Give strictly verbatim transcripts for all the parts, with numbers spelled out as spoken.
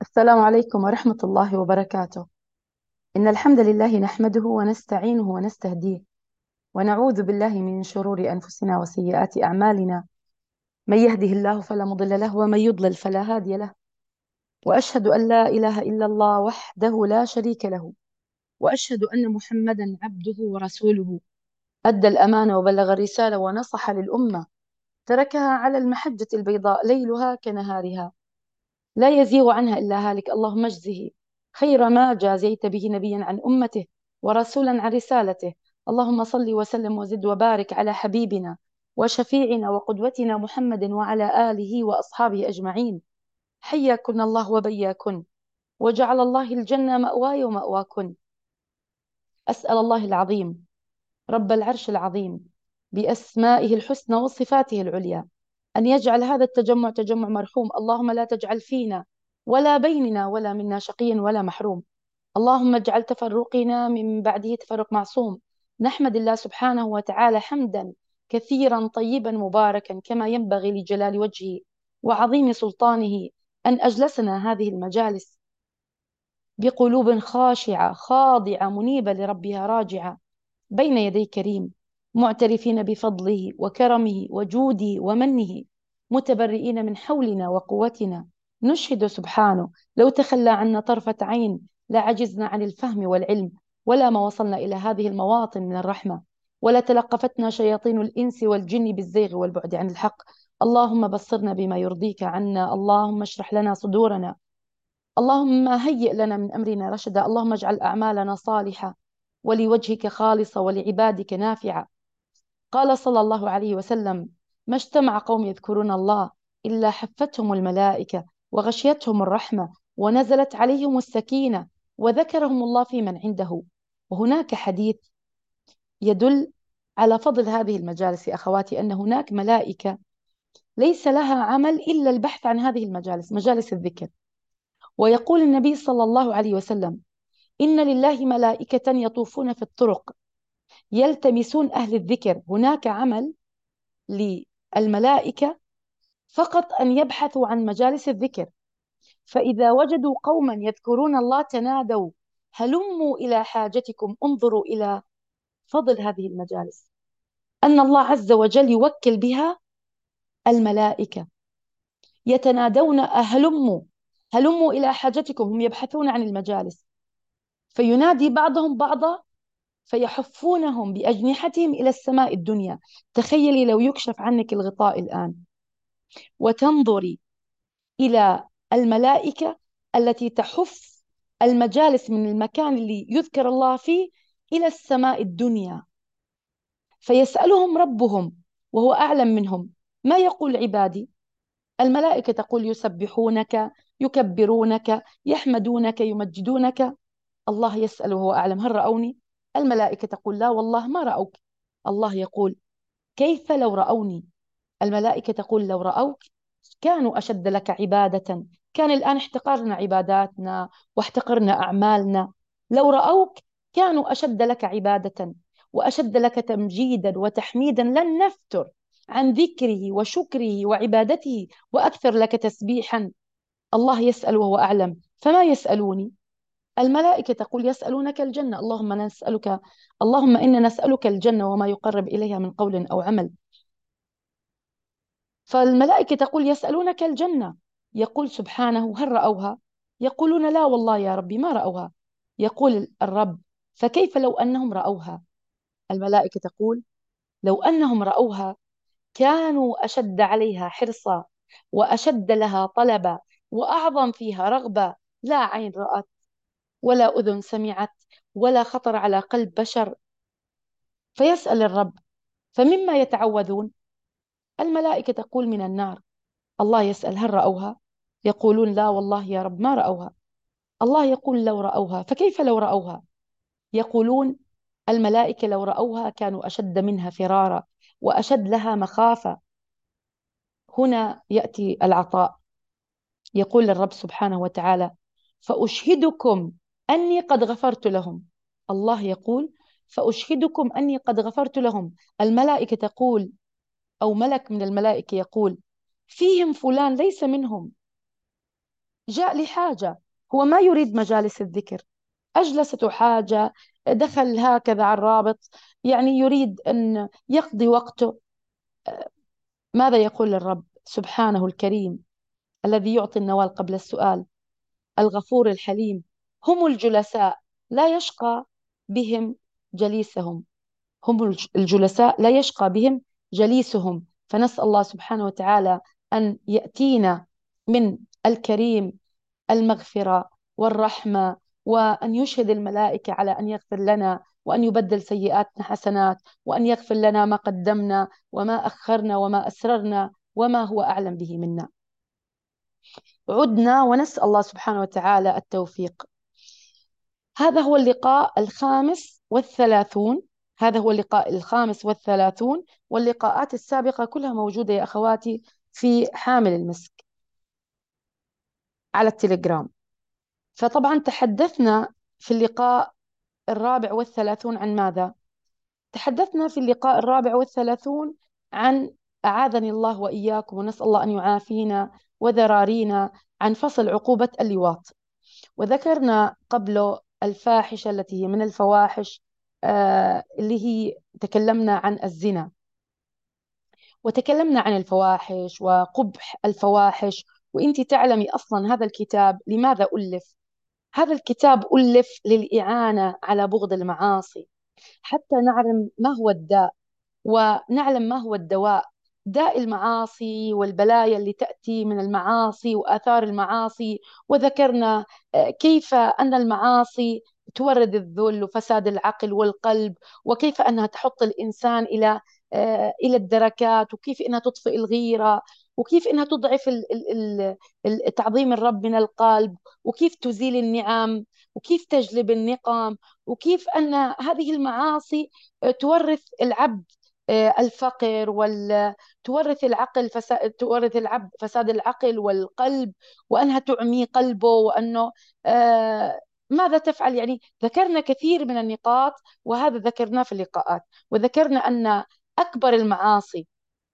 السلام عليكم ورحمة الله وبركاته. إن الحمد لله نحمده ونستعينه ونستهديه، ونعوذ بالله من شرور أنفسنا وسيئات أعمالنا. من يهده الله فلا مضل له، ومن يضلل فلا هادي له. وأشهد أن لا إله إلا الله وحده لا شريك له، وأشهد أن محمدا عبده ورسوله. أدى الأمانة وبلغ الرسالة ونصح للأمة، تركها على المحجة البيضاء ليلها كنهارها، لا يزيغ عنها إلا هالك. اللهم اجزه خير ما جازيت به نبيا عن أمته ورسولا عن رسالته. اللهم صل وسلم وزد وبارك على حبيبنا وشفيعنا وقدوتنا محمد وعلى آله وأصحابه أجمعين. حياكن الله وبياكن، وجعل الله الجنة مأواي ومأواكن. أسأل الله العظيم رب العرش العظيم بأسمائه الحسنى وصفاته العليا أن يجعل هذا التجمع تجمع مرحوم. اللهم لا تجعل فينا ولا بيننا ولا منا شقيا ولا محروم. اللهم اجعل تفرقنا من بعده تفرق معصوم. نحمد الله سبحانه وتعالى حمدا كثيرا طيبا مباركا كما ينبغي لجلال وجهه وعظيم سلطانه، أن أجلسنا هذه المجالس بقلوب خاشعة خاضعة منيبة لربها راجعة بين يدي كريم، معترفين بفضله وكرمه وجوده ومنه، متبرئين من حولنا وقوتنا. نشهد سبحانه لو تخلى عنا طرفة عين لعجزنا عن الفهم والعلم، ولا ما وصلنا إلى هذه المواطن من الرحمة، ولا تلقفتنا شياطين الإنس والجن بالزيغ والبعد عن الحق. اللهم بصرنا بما يرضيك عنا، اللهم اشرح لنا صدورنا، اللهم هيئ لنا من أمرنا رشدا، اللهم اجعل أعمالنا صالحة ولوجهك خالصة ولعبادك نافعة. قال صلى الله عليه وسلم: ما اجتمع قوم يذكرون الله إلا حفتهم الملائكة وغشيتهم الرحمة ونزلت عليهم السكينة وذكرهم الله في من عنده. وهناك حديث يدل على فضل هذه المجالس يا أخواتي، أن هناك ملائكة ليس لها عمل إلا البحث عن هذه المجالس، مجالس الذكر. ويقول النبي صلى الله عليه وسلم: إن لله ملائكة يطوفون في الطرق يلتمسون أهل الذكر. هناك عمل للملائكة فقط أن يبحثوا عن مجالس الذكر، فإذا وجدوا قوما يذكرون الله تنادوا: هلموا إلى حاجتكم. انظروا إلى فضل هذه المجالس، أن الله عز وجل يوكل بها الملائكة، يتنادون: هلموا هلموا إلى حاجتكم. هم يبحثون عن المجالس، فينادي بعضهم بعضا فيحفونهم بأجنحتهم إلى السماء الدنيا. تخيلي لو يكشف عنك الغطاء الآن وتنظري إلى الملائكة التي تحف المجالس من المكان اللي يذكر الله فيه إلى السماء الدنيا، فيسألهم ربهم وهو أعلم منهم: ما يقول عبادي؟ الملائكة تقول: يسبحونك، يكبرونك، يحمدونك، يمجدونك. الله يسأل وهو أعلم: هل رأوني؟ الملائكة تقول: لا والله ما رأوك. الله يقول: كيف لو رأوني؟ الملائكة تقول: لو رأوك كانوا أشد لك عبادة. كان الآن احتقرنا عباداتنا واحتقرنا أعمالنا. لو رأوك كانوا أشد لك عبادة وأشد لك تمجيدا وتحميدا، لن نفتر عن ذكره وشكره وعبادته وأكثر لك تسبيحا. الله يسأل وهو أعلم: فما يسألوني؟ الملائكة تقول: يسألونك الجنة. اللهم نسألك اللهم إنا نسألك الجنة وما يقرب إليها من قول أو عمل. فالملائكة تقول: يسألونك الجنة. يقول سبحانه: هل رأوها؟ يقولون: لا والله يا ربي ما رأوها. يقول الرب: فكيف لو أنهم رأوها؟ الملائكة تقول: لو أنهم رأوها كانوا أشد عليها حرصا وأشد لها طلبا وأعظم فيها رغبة. لا عين رأت ولا أذن سمعت ولا خطر على قلب بشر. فيسأل الرب: فمما يتعوذون؟ الملائكة تقول: من النار. الله يسأل: هل رأوها؟ يقولون: لا والله يا رب ما رأوها. الله يقول: لو رأوها. فكيف لو رأوها؟ يقولون الملائكة: لو رأوها كانوا أشد منها فرارا وأشد لها مخافة. هنا يأتي العطاء. يقول الرب سبحانه وتعالى: فأشهدكم أني قد غفرت لهم. الله يقول: فأشهدكم أني قد غفرت لهم. الملائكة تقول، أو ملك من الملائكة يقول: فيهم فلان ليس منهم. جاء لحاجة، هو ما يريد مجالس الذكر، أجلسته حاجة، دخل هكذا على الرابط، يعني يريد أن يقضي وقته. ماذا يقول للرب سبحانه الكريم الذي يعطي النوال قبل السؤال، الغفور الحليم؟ هم الجلساء لا يشقى بهم جليسهم، هم الج- الجلساء لا يشقى بهم جليسهم. فنسأل الله سبحانه وتعالى أن يأتينا من الكريم المغفرة والرحمة، وأن يشهد الملائكة على أن يغفر لنا، وأن يبدل سيئاتنا حسنات، وأن يغفر لنا ما قدمنا وما أخرنا وما أسررنا وما هو أعلم به منا. عدنا ونسأل الله سبحانه وتعالى التوفيق. هذا هو اللقاء الخامس والثلاثون، هذا هو اللقاء الخامس والثلاثون، واللقاءات السابقة كلها موجودة يا أخواتي في حامل المسك على التليجرام. فطبعا تحدثنا في اللقاء الرابع والثلاثون عن ماذا؟ تحدثنا في اللقاء الرابع والثلاثون عن، أعاذني الله وإياكم ونسأل الله أن يعافينا وذرارينا، عن فصل عقوبة اللواط. وذكرنا قبله الفاحشة التي هي من الفواحش، آه اللي هي تكلمنا عن الزنا، وتكلمنا عن الفواحش وقبح الفواحش. وإنت تعلمي أصلا هذا الكتاب لماذا ألف؟ هذا الكتاب ألف للإعانة على بغض المعاصي، حتى نعلم ما هو الداء ونعلم ما هو الدواء. داء المعاصي والبلايا اللي تأتي من المعاصي وآثار المعاصي. وذكرنا آه، كيف أن المعاصي تورد الذل وفساد العقل والقلب، وكيف أنها تحط الإنسان إلى آه، إلى الدركات، وكيف أنها تطفئ الغيرة، وكيف أنها تضعف ال- ال- ال- تعظيم الرب من القلب، وكيف تزيل النعم، وكيف تجلب النقم، وكيف أن هذه المعاصي آه، تورث العبد آه، الفقر، وال تورث العقل فساد، تورث العبد فساد العقل والقلب، وأنها تعمي قلبه، وأنه آه، ماذا تفعل. يعني ذكرنا كثير من النقاط، وهذا ذكرناه في اللقاءات. وذكرنا أن أكبر المعاصي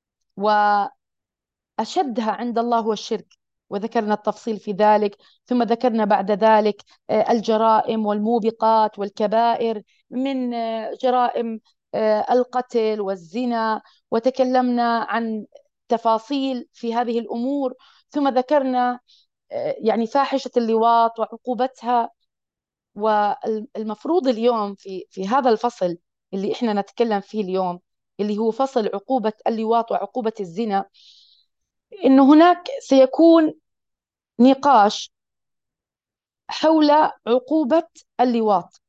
أشدها عند الله هو الشرك، وذكرنا التفصيل في ذلك. ثم ذكرنا بعد ذلك آه، الجرائم والموبقات والكبائر، من آه، جرائم آه، القتل والزنا، وتكلمنا عن تفاصيل في هذه الأمور. ثم ذكرنا آه، يعني فاحشة اللواط وعقوبتها. والمفروض اليوم في في هذا الفصل اللي احنا نتكلم فيه اليوم، اللي هو فصل عقوبة اللواط وعقوبة الزنا، إنه هناك سيكون نقاش حول عقوبة اللواط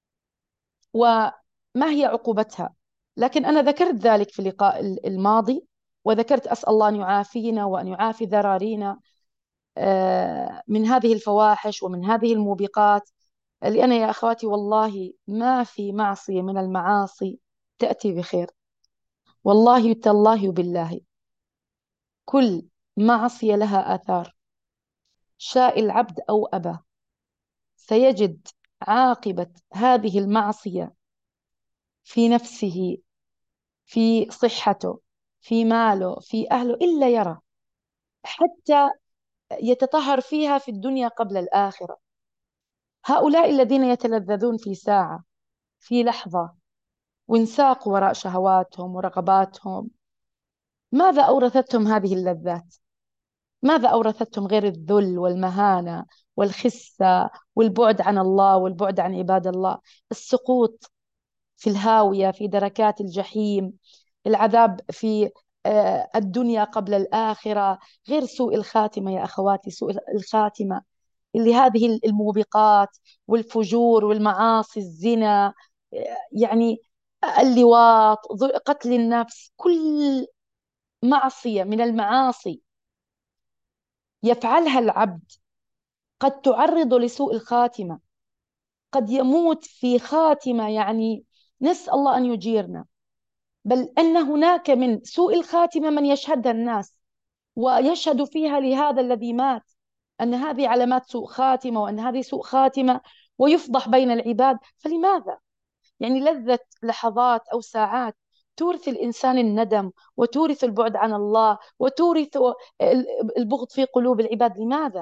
وما هي عقوبتها. لكن أنا ذكرت ذلك في اللقاء الماضي، وذكرت أسأل الله أن يعافينا وأن يعافي ذرارينا آه، من هذه الفواحش ومن هذه الموبقات. لأن يا أخواتي والله ما في معصية من المعاصي تأتي بخير، والله تالله بالله كل معصية لها آثار، شاء العبد أو أبى سيجد عاقبة هذه المعصية في نفسه، في صحته، في ماله، في أهله، إلا يرى، حتى يتطهر فيها في الدنيا قبل الآخرة. هؤلاء الذين يتلذذون في ساعة، في لحظة، وانساقوا وراء شهواتهم ورغباتهم، ماذا أورثتهم هذه اللذات؟ ماذا أورثتهم غير الذل والمهانة والخسة والبعد عن الله والبعد عن عباد الله، السقوط في الهاوية، في دركات الجحيم، العذاب في آه، الدنيا قبل الآخرة، غير سوء الخاتمة يا أخواتي، سوء الخاتمة اللي هذه الموبقات والفجور والمعاصي، الزنا، آه، يعني اللواط، ظ- قتل النفس، كل معصية من المعاصي يفعلها العبد قد تعرض لسوء الخاتمة، قد يموت في خاتمة، يعني نسأل الله أن يجيرنا. بل أن هناك من سوء الخاتمة من يشهدها الناس ويشهد فيها لهذا الذي مات أن هذه علامات سوء خاتمة، وأن هذه سوء خاتمة، ويفضح بين العباد. فلماذا؟ يعني لذة لحظات أو ساعات تورث الإنسان الندم، وتورث البعد عن الله، وتورث البغض في قلوب العباد. لماذا؟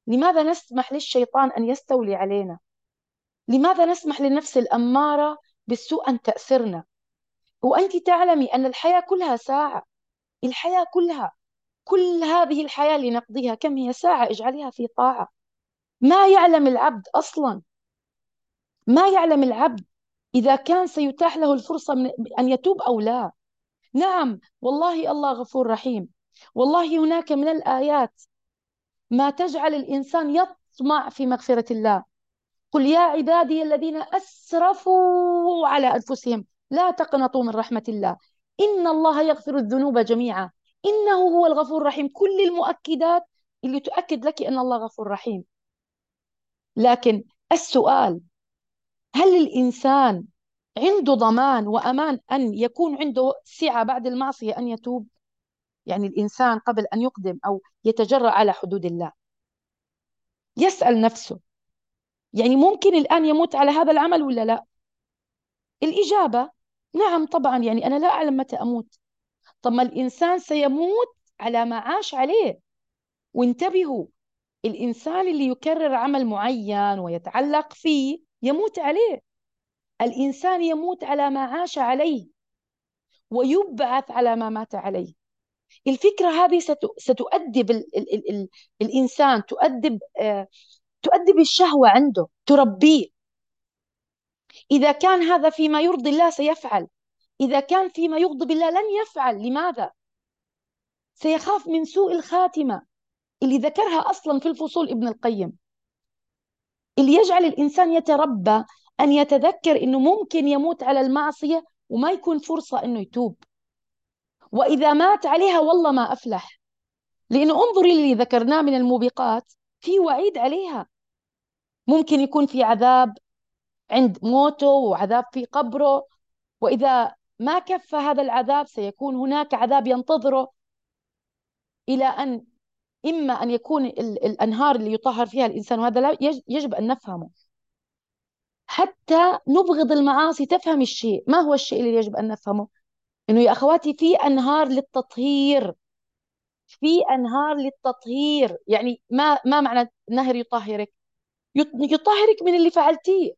لماذا نسمح للشيطان أن يستولي علينا؟ لماذا نسمح للنفس الأمارة بالسوء أن تأسرنا؟ وأنت تعلمي أن الحياة كلها ساعة. الحياة كلها، كل هذه الحياة اللي نقضيها كم هي؟ ساعة، اجعليها في طاعة. ما يعلم العبد أصلا، ما يعلم العبد إذا كان سيتاح له الفرصة من أن يتوب أو لا. نعم والله الله غفور رحيم. والله هناك من الآيات ما تجعل الإنسان يطمع في مغفرة الله. قل يا عبادي الذين أسرفوا على أنفسهم لا تقنطوا من رحمة الله إن الله يغفر الذنوب جميعا إنه هو الغفور الرحيم. كل المؤكدات اللي تؤكد لك أن الله غفور رحيم. لكن السؤال، هل الإنسان عنده ضمان وأمان أن يكون عنده سعة بعد المعصية أن يتوب؟ يعني الإنسان قبل أن يقدم أو يتجرأ على حدود الله يسأل نفسه، يعني ممكن الآن يموت على هذا العمل ولا لا؟ الإجابة نعم طبعا، يعني أنا لا أعلم متى أموت. طب ما الإنسان سيموت على ما عاش عليه. وانتبهوا، الإنسان اللي يكرر عمل معين ويتعلق فيه يموت عليه. الإنسان يموت على ما عاش عليه ويبعث على ما مات عليه. الفكرة هذه ستؤ- ستؤدب ال ال ال ال الإنسان، تؤدب آه تؤدب الشهوة عنده، تربيه. إذا كان هذا فيما يرضي الله سيفعل، إذا كان فيما يغضب الله لن يفعل. لماذا؟ سيخاف من سوء الخاتمة اللي ذكرها أصلا في الفصول ابن القيم، اللي يجعل الإنسان يتربى أن يتذكر أنه ممكن يموت على المعصية وما يكون فرصة أنه يتوب، وإذا مات عليها والله ما أفلح. لأنه انظري اللي ذكرناه من الموبقات، في وعيد عليها. ممكن يكون في عذاب عند موته وعذاب في قبره، وإذا ما كف هذا العذاب سيكون هناك عذاب ينتظره إلى أن إما أن يكون ال- الأنهار اللي يطهر فيها الإنسان، وهذا لا يج- يجب أن نفهمه حتى نبغض المعاصي. تفهم الشيء، ما هو الشيء اللي يجب أن نفهمه؟ إنه يا أخواتي في أنهار للتطهير، في أنهار للتطهير. يعني ما ما معنى نهر يطهرك؟ يط- يطهرك من اللي فعلتيه.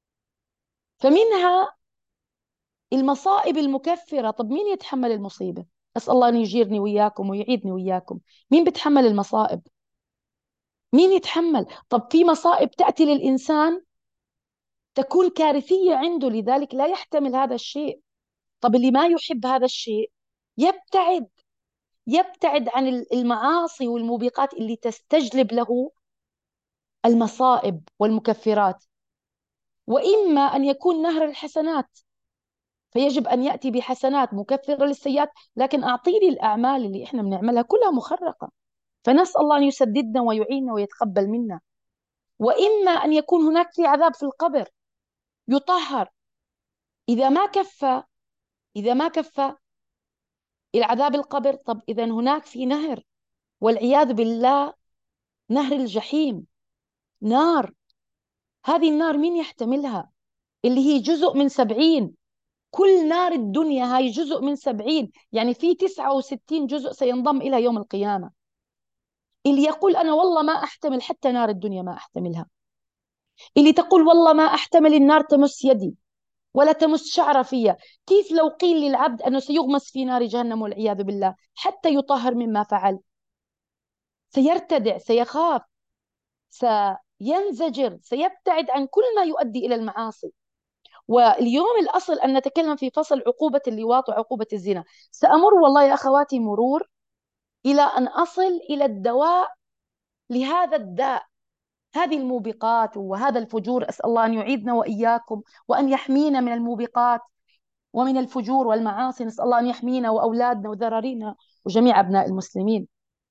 فمنها المصائب المكفرة. طب مين يتحمل المصيبة؟ أسأل الله أن يجيرني وياكم ويعيدني وياكم. مين بتحمل المصائب؟ مين يتحمل؟ طب في مصائب تأتي للإنسان تكون كارثية عنده، لذلك لا يحتمل هذا الشيء. طب اللي ما يحب هذا الشيء يبتعد، يبتعد عن المعاصي والموبقات اللي تستجلب له المصائب والمكفرات. وإما أن يكون نهر الحسنات، فيجب أن يأتي بحسنات مكفرة للسيئات. لكن أعطيني الأعمال اللي إحنا بنعملها كلها مخرقة، فنسأل الله أن يسددنا ويعيننا ويتقبل منا. وإما أن يكون هناك في عذاب في القبر يطهر. إذا ما كفى، إذا ما كفى العذاب القبر، طب إذا هناك في نهر، والعياذ بالله، نهر الجحيم، نار. هذه النار مين يحتملها؟ اللي هي جزء من سبعين. كل نار الدنيا هاي جزء من سبعين، يعني في تسعة وستين جزء سينضم إلى يوم القيامة. اللي يقول أنا والله ما أحتمل حتى نار الدنيا ما أحتملها، اللي تقول والله ما أحتمل النار تمس يدي ولا تمس شعر فيها، كيف لو قيل للعبد أنه سيغمس في نار جهنم والعياذ بالله حتى يطهر مما فعل؟ سيرتدع، سيخاف، سينزجر، سيبتعد عن كل ما يؤدي إلى المعاصي. واليوم الأصل أن نتكلم في فصل عقوبة اللواط وعقوبة الزنا. سأمر والله يا أخواتي مرور إلى أن أصل إلى الدواء لهذا الداء، هذه الموبقات وهذا الفجور. أسأل الله أن يعيذنا وإياكم وأن يحمينا من الموبقات ومن الفجور والمعاصي. نسأل الله أن يحمينا وأولادنا وذرارينا وجميع أبناء المسلمين.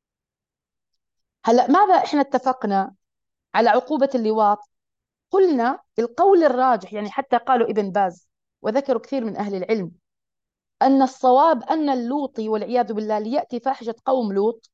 هلأ ماذا إحنا اتفقنا على عقوبة اللواط؟ قلنا القول الراجح، يعني حتى قالوا ابن باز وذكروا كثير من أهل العلم، أن الصواب أن اللوطي والعياذ بالله ليأتي فاحشة قوم لوط.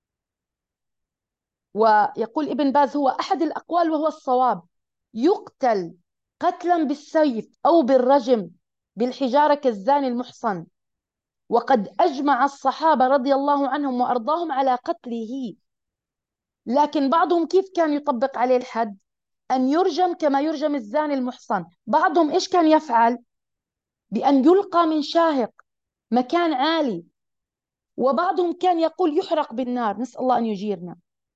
ويقول ابن باز هو أحد الأقوال وهو الصواب، يقتل قتلا بالسيف أو بالرجم بالحجارة كالزاني المحصن. وقد أجمع الصحابة رضي الله عنهم وأرضاهم على قتله. لكن بعضهم كيف كان يطبق عليه الحد؟ أن يرجم كما يرجم الزاني المحصن. بعضهم إيش كان يفعل؟ بأن يلقى من شاهق مكان عالي. وبعضهم كان يقول يحرق بالنار، نسأل الله أن يجيرنا.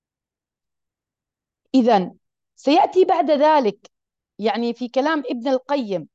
إذا سيأتي بعد ذلك يعني في كلام ابن القيم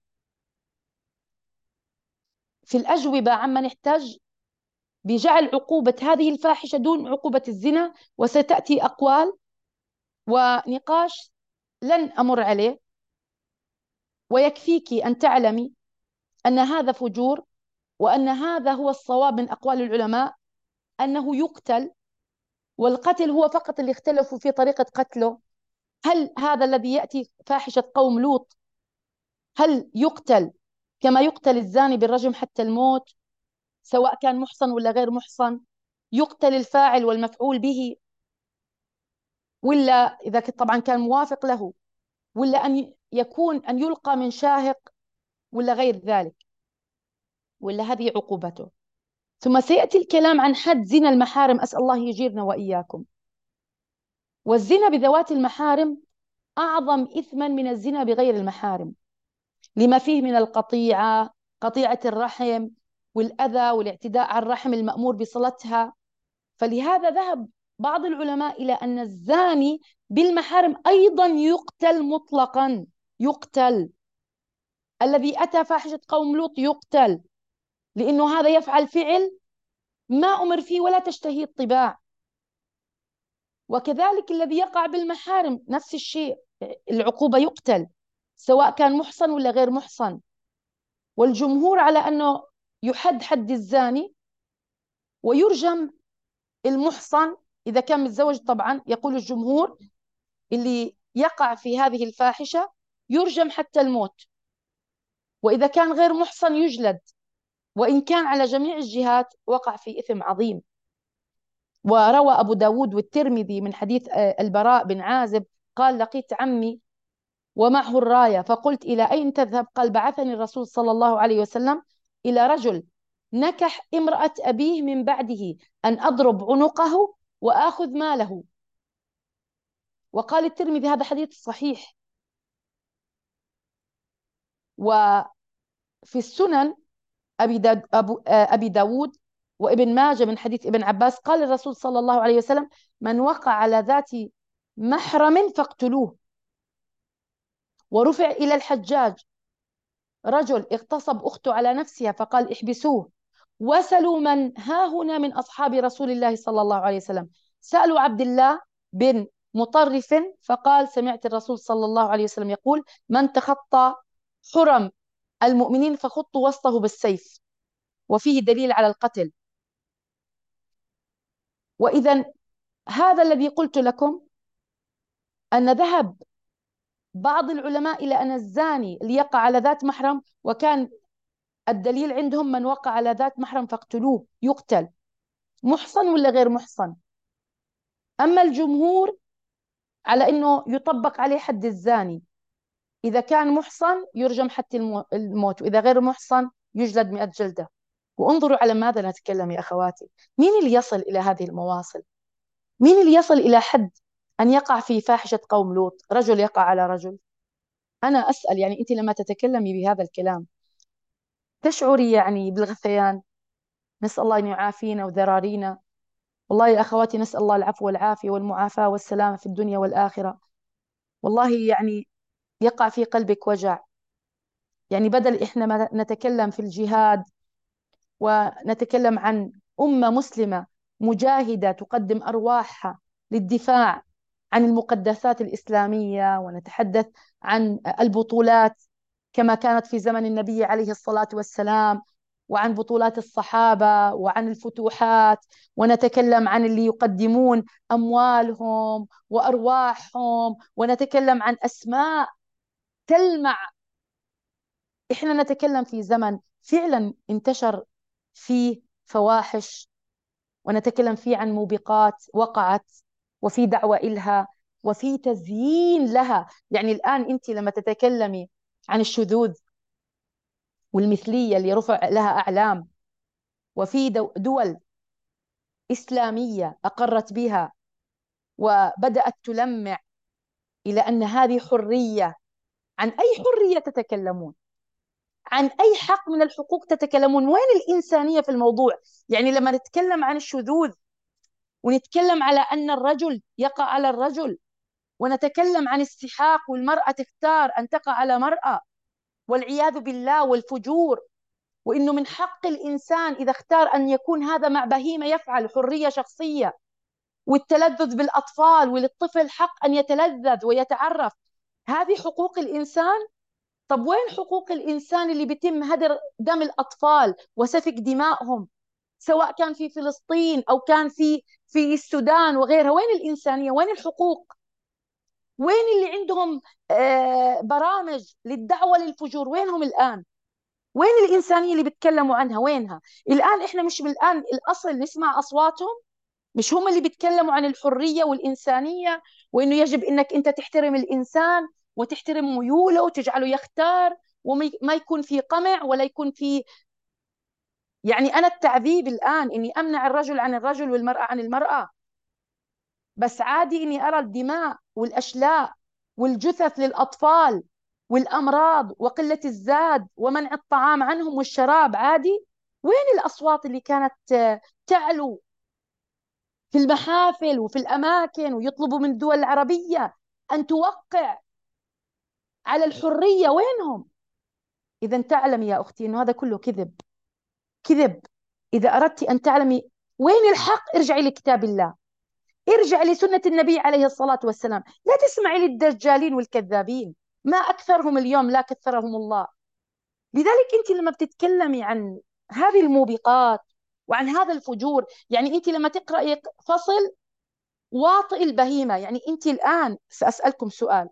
في الأجوبة عما نحتاج بجعل عقوبة هذه الفاحشة دون عقوبة الزنا، وستأتي أقوال ونقاش لن أمر عليه. ويكفيك أن تعلمي أن هذا فجور، وأن هذا هو الصواب من أقوال العلماء، أنه يقتل. والقتل هو فقط اللي اختلفوا في طريقة قتله. هل هذا الذي يأتي فاحشة قوم لوط هل يقتل كما يقتل الزاني بالرجم حتى الموت، سواء كان محصن ولا غير محصن؟ يقتل الفاعل والمفعول به، ولا إذا طبعا كان موافق له، ولا أن يكون أن يلقى من شاهق، ولا غير ذلك، ولا هذه عقوبته. ثم سيأتي الكلام عن حد زنا المحارم، أسأل الله يجيرنا وإياكم. والزنا بذوات المحارم أعظم إثما من الزنا بغير المحارم، لما فيه من القطيعة، قطيعة الرحم، والأذى والاعتداء على الرحم المأمور بصلتها. فلهذا ذهب بعض العلماء إلى أن الزاني بالمحارم أيضا يقتل مطلقا. يقتل الذي أتى فاحشة قوم لوط، يقتل، لأنه هذا يفعل فعل ما أمر فيه ولا تشتهي الطباع. وكذلك الذي يقع بالمحارم نفس الشيء، العقوبة يقتل، سواء كان محصن ولا غير محصن. والجمهور على أنه يحد حد الزاني، ويرجم المحصن إذا كان متزوج. طبعا يقول الجمهور اللي يقع في هذه الفاحشة يرجم حتى الموت، وإذا كان غير محصن يجلد، وإن كان على جميع الجهات وقع في إثم عظيم. وروى أبو داود والترمذي من حديث البراء بن عازب قال: لقيت عمي ومعه الراية فقلت: إلى أين تذهب؟ قال: بعثني الرسول صلى الله عليه وسلم إلى رجل نكح امرأة أبيه من بعده أن أضرب عنقه وآخذ ماله. وقال الترمذي: هذا حديث صحيح. وفي السنن أبي, دا أبو أبي داود وابن ماجه من حديث ابن عباس قال الرسول صلى الله عليه وسلم: من وقع على ذات محرم فاقتلوه. ورفع إلى الحجاج رجل اغتصب أخته على نفسها فقال: احبسوه. وسلوا من ها هنا من أصحاب رسول الله صلى الله عليه وسلم. سألوا عبد الله بن مطرف فقال: سمعت الرسول صلى الله عليه وسلم يقول: من تخطى حرم المؤمنين فخطوا وسطه بالسيف. وفيه دليل على القتل. وإذا هذا الذي قلت لكم، أن ذهب بعض العلماء إلى أن الزاني اللي يقع على ذات محرم، وكان الدليل عندهم: من وقع على ذات محرم فاقتلوه، يقتل، محصن ولا غير محصن. أما الجمهور على أنه يطبق عليه حد الزاني، إذا كان محصن يرجم حتى الموت، وإذا غير محصن يجلد مئة جلدة. وانظروا على ماذا نتكلم يا أخواتي. مين اللي يصل إلى هذه المواصل؟ مين اللي يصل إلى حد أن يقع في فاحشة قوم لوط، رجل يقع على رجل؟ أنا أسأل، يعني أنت لما تتكلمي بهذا الكلام تشعري يعني بالغثيان؟ نسأل الله أن يعافينا وذرارينا. والله يا أخواتي نسأل الله العفو والعافية والمعافاة والسلامة في الدنيا والآخرة. والله يعني يقع في قلبك وجع. يعني بدل إحنا ما نتكلم في الجهاد ونتكلم عن أمة مسلمة مجاهدة تقدم أرواحها للدفاع عن المقدسات الإسلامية، ونتحدث عن البطولات كما كانت في زمن النبي عليه الصلاة والسلام، وعن بطولات الصحابة، وعن الفتوحات، ونتكلم عن اللي يقدمون أموالهم وأرواحهم، ونتكلم عن أسماء تلمع. إحنا نتكلم في زمن فعلا انتشر فيه فواحش، ونتكلم فيه عن موبقات وقعت، وفي دعوة إلها، وفي تزيين لها. يعني الآن أنت لما تتكلمي عن الشذوذ والمثلية اللي رفع لها أعلام، وفي دول إسلامية أقرت بها وبدأت تلمع إلى أن هذه حرية. عن أي حرية تتكلمون؟ عن أي حق من الحقوق تتكلمون؟ وين الإنسانية في الموضوع؟ يعني لما نتكلم عن الشذوذ، ونتكلم على أن الرجل يقع على الرجل، ونتكلم عن السحاق والمرأة تختار أن تقع على مرأة والعياذ بالله والفجور، وإنه من حق الإنسان إذا اختار أن يكون هذا مع بهيمة يفعل، حرية شخصية، والتلذذ بالأطفال، وللطفل حق أن يتلذذ ويتعرف، هذه حقوق الإنسان. طب وين حقوق الإنسان اللي بيتم هدر دم الأطفال وسفك دمائهم، سواء كان في فلسطين أو كان في في السودان وغيرها؟ وين الإنسانية؟ وين الحقوق؟ وين اللي عندهم آه، برامج للدعوة للفجور؟ وينهم الآن؟ وين الإنسانية اللي بيتكلموا عنها؟ وينها الآن؟ إحنا مش بالآن الأصل نسمع أصواتهم؟ مش هم اللي بيتكلموا عن الحرية والإنسانية، وإنه يجب إنك أنت تحترم الإنسان وتحترم ميوله وتجعله يختار، وما يكون في قمع ولا يكون في، يعني أنا التعذيب الآن إني أمنع الرجل عن الرجل والمرأة عن المرأة، بس عادي إني أرى الدماء والأشلاء والجثث للأطفال والأمراض وقلة الزاد ومنع الطعام عنهم والشراب عادي؟ وين الأصوات اللي كانت تعلو في المحافل وفي الأماكن ويطلبوا من الدول العربية أن توقع على الحرية؟ وينهم؟ إذا تعلم يا أختي أنه هذا كله كذب، كذب. إذا أردت أن تعلمي وين الحق، ارجعي لكتاب الله، ارجعي لسنة النبي عليه الصلاة والسلام، لا تسمعي للدجالين والكذابين، ما أكثرهم اليوم لا كثرهم الله. لذلك أنت لما بتتكلمي عن هذه الموبقات وعن هذا الفجور، يعني أنت لما تقرأي فصل واطئ البهيمة، يعني أنت الآن سأسألكم سؤال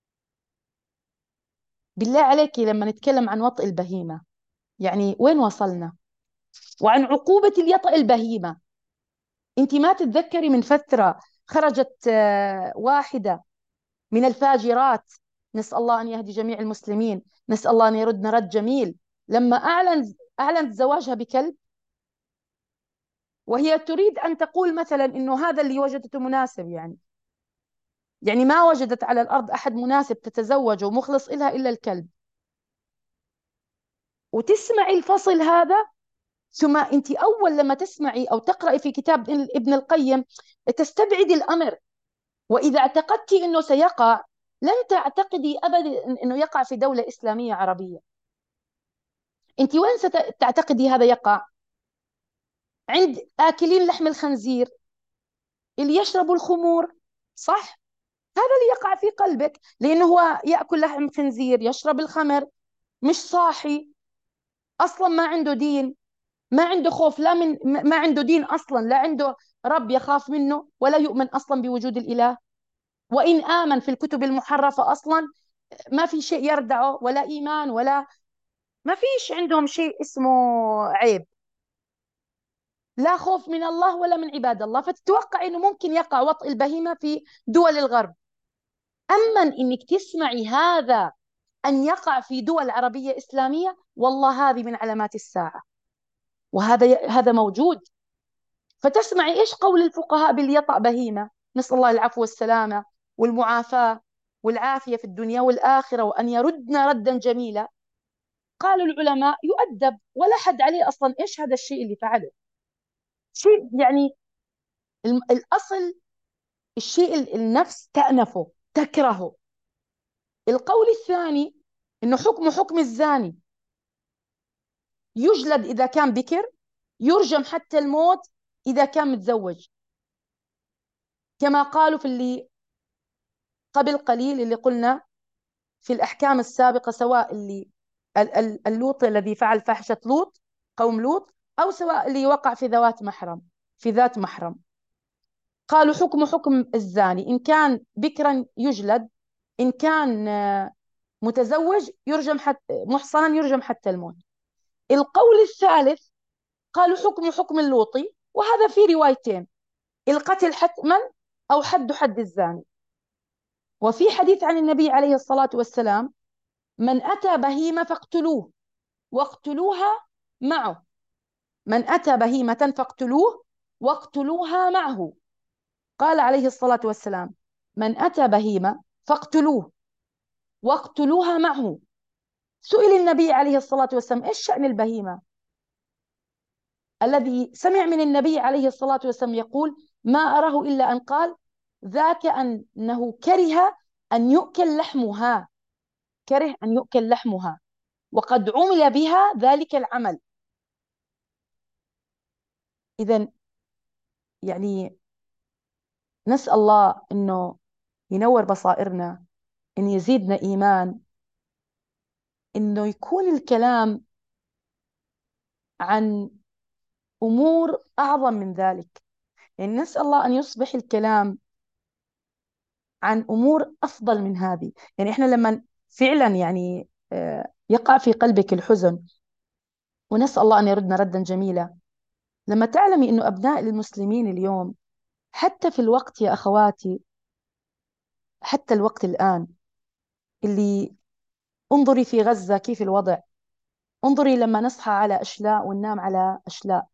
بالله عليك، لما نتكلم عن وطئ البهيمة يعني وين وصلنا؟ وعن عقوبة اليطئ البهيمة، أنت ما تتذكري من فترة خرجت آه، واحدة من الفاجرات، نسأل الله أن يهدي جميع المسلمين، نسأل الله أن يردنا رد جميل، لما أعلن أعلنت زواجها بكلب، وهي تريد أن تقول مثلا إنه هذا اللي وجدته مناسب، يعني يعني ما وجدت على الأرض أحد مناسب تتزوجه ومخلص إلها إلا الكلب. وتسمعي الفصل هذا، ثم أنت أول لما تسمعي أو تقرأي في كتاب ابن القيم تستبعدي الأمر، وإذا اعتقدتي أنه سيقع لن تعتقدي أبدا أنه يقع في دولة إسلامية عربية. أنت وين ستعتقدي هذا يقع؟ عند آكلين لحم الخنزير اللي يشربوا الخمور، صح؟ هذا اللي يقع في قلبك، لأنه هو يأكل لحم خنزير، يشرب الخمر، مش صاحي أصلا، ما عنده دين، ما عنده خوف، لا من ما عنده دين أصلا، لا عنده رب يخاف منه، ولا يؤمن أصلا بوجود الإله، وإن آمن في الكتب المحرفة أصلا ما في شيء يردعه، ولا إيمان، ولا ما فيش عندهم شيء اسمه عيب، لا خوف من الله ولا من عباد الله. فتتوقع أنه ممكن يقع وطئ البهيمة في دول الغرب. أما إنك تسمعي هذا أن يقع في دول عربية إسلامية، والله هذه من علامات الساعة، وهذا هذا موجود. فتسمعي إيش قول الفقهاء باليطأ بهيمة، نسأل الله العفو والسلامة والمعافاة والعافية في الدنيا والآخرة، وأن يردنا ردا جميلا. قالوا العلماء يؤدب، ولا حد عليه أصلا، إيش هذا الشيء اللي فعله؟ شيء يعني الأصل الشيء النفس تأنفه تكرهه. القول الثاني إنه حكم حكم الزاني، يجلد إذا كان بكر، يرجم حتى الموت إذا كان متزوج، كما قالوا في اللي قبل قليل، اللي قلنا في الأحكام السابقة، سواء اللي اللوط الذي فعل فاحشة لوط، قوم لوط، أو سواء اللي وقع في ذوات محرم في ذات محرم. قالوا حكم حكم الزاني، إن كان بكرا يجلد، إن كان متزوج يرجم حتى محصنا يرجم حتى الموت. القول الثالث قالوا حكم حكم اللوطي، وهذا في روايتين، القتل حتما أو حد حد الزاني. وفي حديث عن النبي عليه الصلاة والسلام: من أتى بهيمة فاقتلوه واقتلوها معه، من أتى بهيمة فاقتلوه واقتلوها معه. قال عليه الصلاة والسلام: من أتى بهيمة فاقتلوه واقتلوها معه. سئل النبي عليه الصلاة والسلام: إيش شأن البهيمة؟ الذي سمع من النبي عليه الصلاة والسلام يقول: ما أراه إلا أن قال: ذاك أنه كره أن يؤكل لحمها، كره أن يؤكل لحمها، وقد عمل بها ذلك العمل. إذن يعني نسأل الله أنه ينور بصائرنا، أن يزيدنا إيمان، أنه يكون الكلام عن أمور أعظم من ذلك. يعني نسأل الله أن يصبح الكلام عن أمور أفضل من هذه. يعني إحنا لما فعلا يعني آه، يقع في قلبك الحزن، ونسأل الله أن يردنا ردا جميلا، لما تعلمي أنه أبناء المسلمين اليوم، حتى في الوقت يا أخواتي، حتى الوقت الآن اللي، انظري في غزة كيف الوضع، انظري لما نصحى على أشلاء وننام على أشلاء،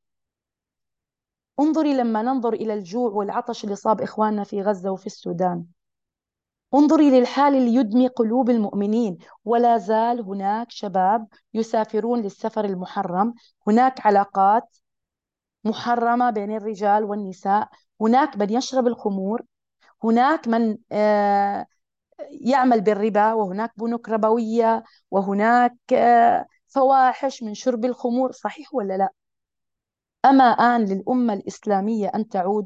انظري لما ننظر إلى الجوع والعطش اللي صاب إخواننا في غزة وفي السودان، انظري للحال اللي يدمي قلوب المؤمنين. ولا زال هناك شباب يسافرون للسفر المحرم، هناك علاقات محرمة بين الرجال والنساء، هناك من يشرب الخمور، هناك من آه، يعمل بالربا، وهناك بنوك ربوية، وهناك آه، فواحش من شرب الخمور. صحيح ولا لا؟ أما آن للأمة الإسلامية أن تعود؟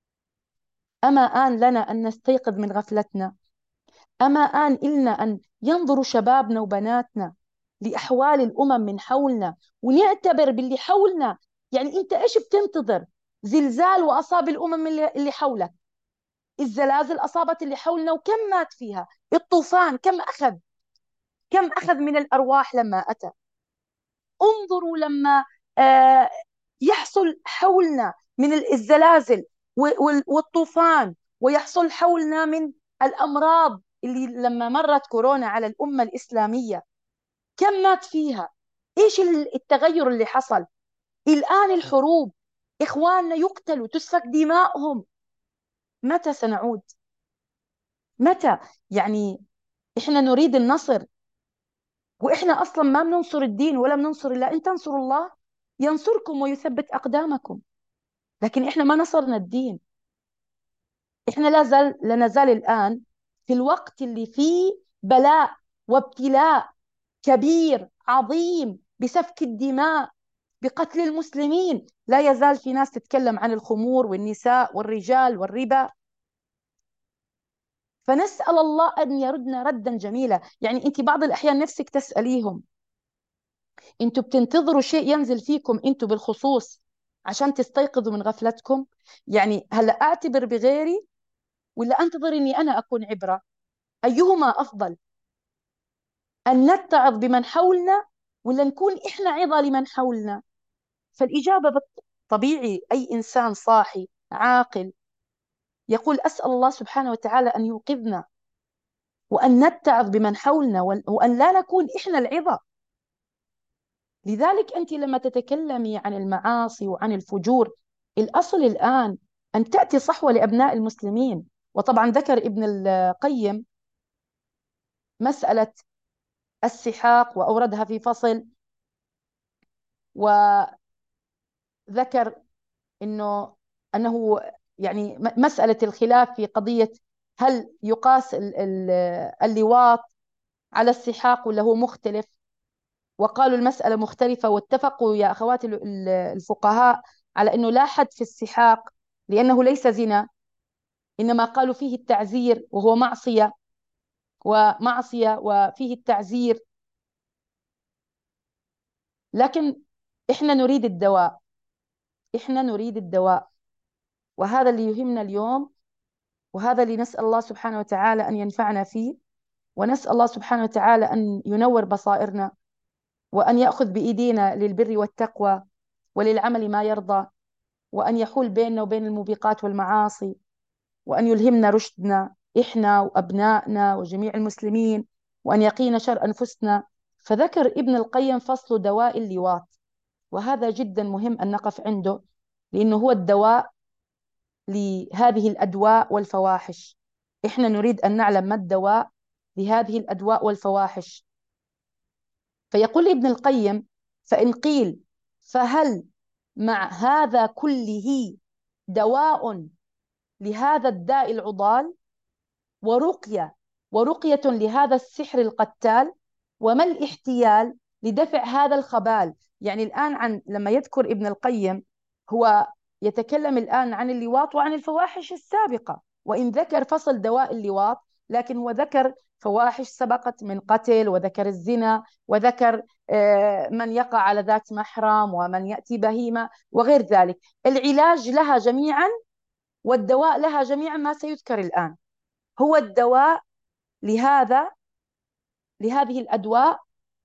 أما آن لنا أن نستيقظ من غفلتنا؟ أما آن إلنا أن ينظروا شبابنا وبناتنا لأحوال الأمم من حولنا، ونعتبر باللي حولنا؟ يعني أنت إيش بتنتظر؟ زلزال وأصاب الأمم اللي اللي حولك، الزلازل أصابت اللي حولنا وكم مات فيها، الطوفان كم أخذ، كم أخذ من الأرواح لما أتى. انظروا لما آه، يحصل حولنا من الزلازل والطوفان، ويحصل حولنا من الأمراض اللي لما مرت كورونا على الأمة الإسلامية كم مات فيها، إيش التغير اللي حصل. الآن الحروب، إخواننا يقتلوا، تسفك دماؤهم. متى سنعود؟ متى؟ يعني إحنا نريد النصر، وإحنا أصلا ما بننصر الدين ولا بننصر الله. إن تنصروا الله ينصركم ويثبت أقدامكم، لكن إحنا ما نصرنا الدين. إحنا لا زال لا نزال الآن في الوقت اللي فيه بلاء وابتلاء كبير عظيم بسفك الدماء، بقتل المسلمين. لا يزال في ناس تتكلم عن الخمور والنساء والرجال والربا. فنسأل الله أن يردنا ردا جميلا. يعني أنت بعض الأحيان نفسك تسأليهم: أنتوا بتنتظروا شيء ينزل فيكم أنتوا بالخصوص عشان تستيقظوا من غفلتكم؟ يعني هلأ أعتبر بغيري ولا أنتظر أني أنا أكون عبرة؟ أيهما أفضل؟ أن نتعظ بمن حولنا ولا نكون إحنا عظة لمن حولنا؟ فالإجابة بط- طبيعي أي إنسان صاحي عاقل يقول: أسأل الله سبحانه وتعالى أن يوقظنا، وأن نتعظ بمن حولنا، وأن وأن لا نكون إحنا العظة. لذلك أنت لما تتكلمي عن المعاصي وعن الفجور، الأصل الآن أن تأتي صحوة لأبناء المسلمين. وطبعا ذكر ابن القيم مسألة السحاق وأوردها في فصل، وذكر إنه أنه يعني م- مسألة الخلاف في قضية هل يقاس ال- ال- اللواط على السحاق ولا هو مختلف. وقالوا المسألة مختلفة، واتفقوا يا أخواتي ال- ال- الفقهاء على أنه لا حد في السحاق، لأنه ليس زنا، إنما قالوا فيه التعزير وهو معصية، ومعصية وفيه التعزير. لكن إحنا نريد الدواء، إحنا نريد الدواء، وهذا اللي يهمنا اليوم، وهذا اللي نسأل الله سبحانه وتعالى أن ينفعنا فيه، ونسأل الله سبحانه وتعالى أن ينور بصائرنا، وأن يأخذ بإيدينا للبر والتقوى وللعمل ما يرضى، وأن يحول بيننا وبين الموبقات والمعاصي، وأن يلهمنا رشدنا إحنا وأبنائنا وجميع المسلمين، وأن يقينا شر أنفسنا. فذكر ابن القيم فصل دواء اللواط، وهذا جدا مهم أن نقف عنده، لأنه هو الدواء لهذه الأدواء والفواحش. إحنا نريد أن نعلم ما الدواء لهذه الأدواء والفواحش. فيقول ابن القيم: فإن قيل فهل مع هذا كله دواء لهذا الداء العضال، ورقية ورقية لهذا السحر القتال، وما الاحتيال لدفع هذا الخبال؟ يعني الآن عن لما يذكر ابن القيم، هو يتكلم الآن عن اللواط وعن الفواحش السابقة، وإن ذكر فصل دواء اللواط، لكن هو ذكر فواحش سبقت من قتل، وذكر الزنا، وذكر آه، من يقع على ذات محرم، ومن يأتي بهيمة، وغير ذلك. العلاج لها جميعا والدواء لها جميعا ما سيذكر الآن. هو الدواء لهذا لهذه الأدواء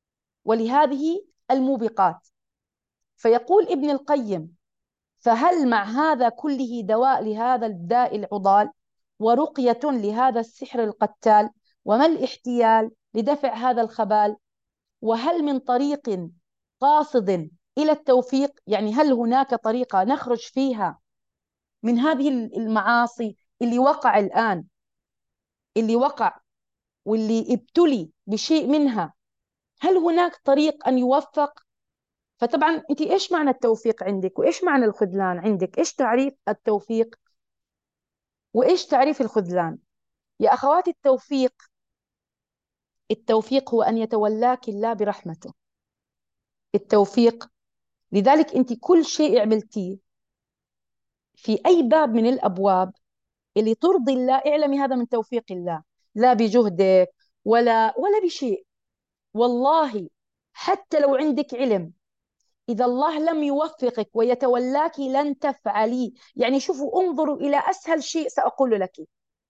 ولهذه الموبقات. فيقول ابن القيم: فهل مع هذا كله دواء لهذا الداء العضال، ورقية لهذا السحر القتال، وما الاحتيال لدفع هذا الخبال؟ وهل من طريق قاصد إلى التوفيق؟ يعني هل هناك طريقة نخرج فيها من هذه المعاصي اللي وقع الآن اللي وقع واللي ابتلي بشيء منها؟ هل هناك طريق أن يوفق؟ فطبعا أنت إيش معنى التوفيق عندك، وإيش معنى الخذلان عندك؟ إيش تعريف التوفيق وإيش تعريف الخذلان؟ يا أخواتي، التوفيق التوفيق هو أن يتولاك الله برحمته. التوفيق، لذلك أنت كل شيء عملتيه في أي باب من الأبواب اللي ترضي الله، اعلمي هذا من توفيق الله، لا بجهدك ولا ولا بشيء. والله حتى لو عندك علم، إذا الله لم يوفقك ويتولاك لن تفعلي. يعني شوفوا، انظروا إلى أسهل شيء سأقول لك.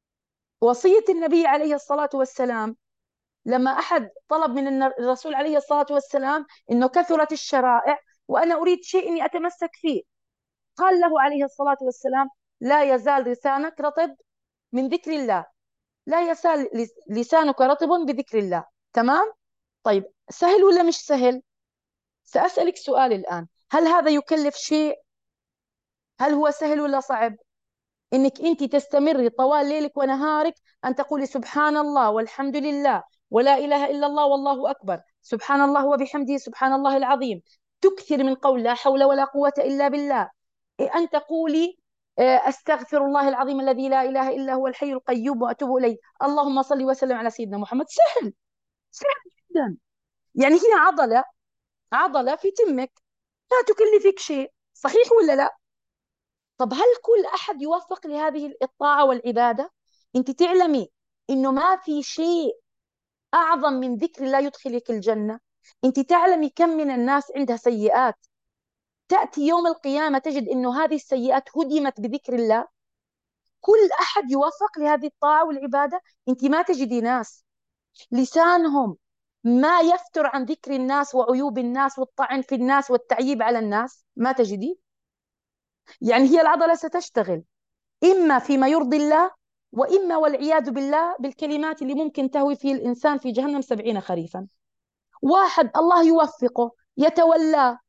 وصية النبي عليه الصلاة والسلام، لما أحد طلب من الرسول عليه الصلاة والسلام إنه كثرت الشرائع وأنا أريد شيء إني أتمسك فيه، قال له عليه الصلاة والسلام: لا يزال لسانك رطب من ذكر الله، لا يزال لسانك رطب بذكر الله. تمام؟ طيب، سهل ولا مش سهل؟ سأسألك سؤال الآن: هل هذا يكلف شيء؟ هل هو سهل ولا صعب؟ إنك أنت تستمري طوال ليلك ونهارك أن تقولي سبحان الله والحمد لله ولا إله إلا الله والله أكبر، سبحان الله وبحمده سبحان الله العظيم، تكثر من قول لا حول ولا قوة إلا بالله، أن تقولي آه، أستغفر الله العظيم الذي لا إله إلا هو الحي القيوم وأتوب إليه، اللهم صل وسلم على سيدنا محمد. سهل، سهل جدا. يعني هي عضلة عضلة في تمك، لا تكلفك شيء. صحيح ولا لا؟ طب هل كل أحد يوفق لهذه الطاعة والعبادة؟ أنت تعلمي إنه ما في شيء أعظم من ذكر الله يدخلك الجنة. أنت تعلمي كم من الناس عندها سيئات، تأتي يوم القيامة تجد إنه هذه السيئات هدمت بذكر الله. كل أحد يوفق لهذه الطاعة والعبادة. أنت ما تجدي ناس لسانهم ما يفتر عن ذكر الناس وعيوب الناس والطعن في الناس والتعييب على الناس، ما تجدي. يعني هي العضلة ستشتغل إما فيما يرضي الله، وإما والعياذ بالله بالكلمات اللي ممكن تهوي فيه الإنسان في جهنم سبعين خريفا. واحد الله يوفقه يتولاه،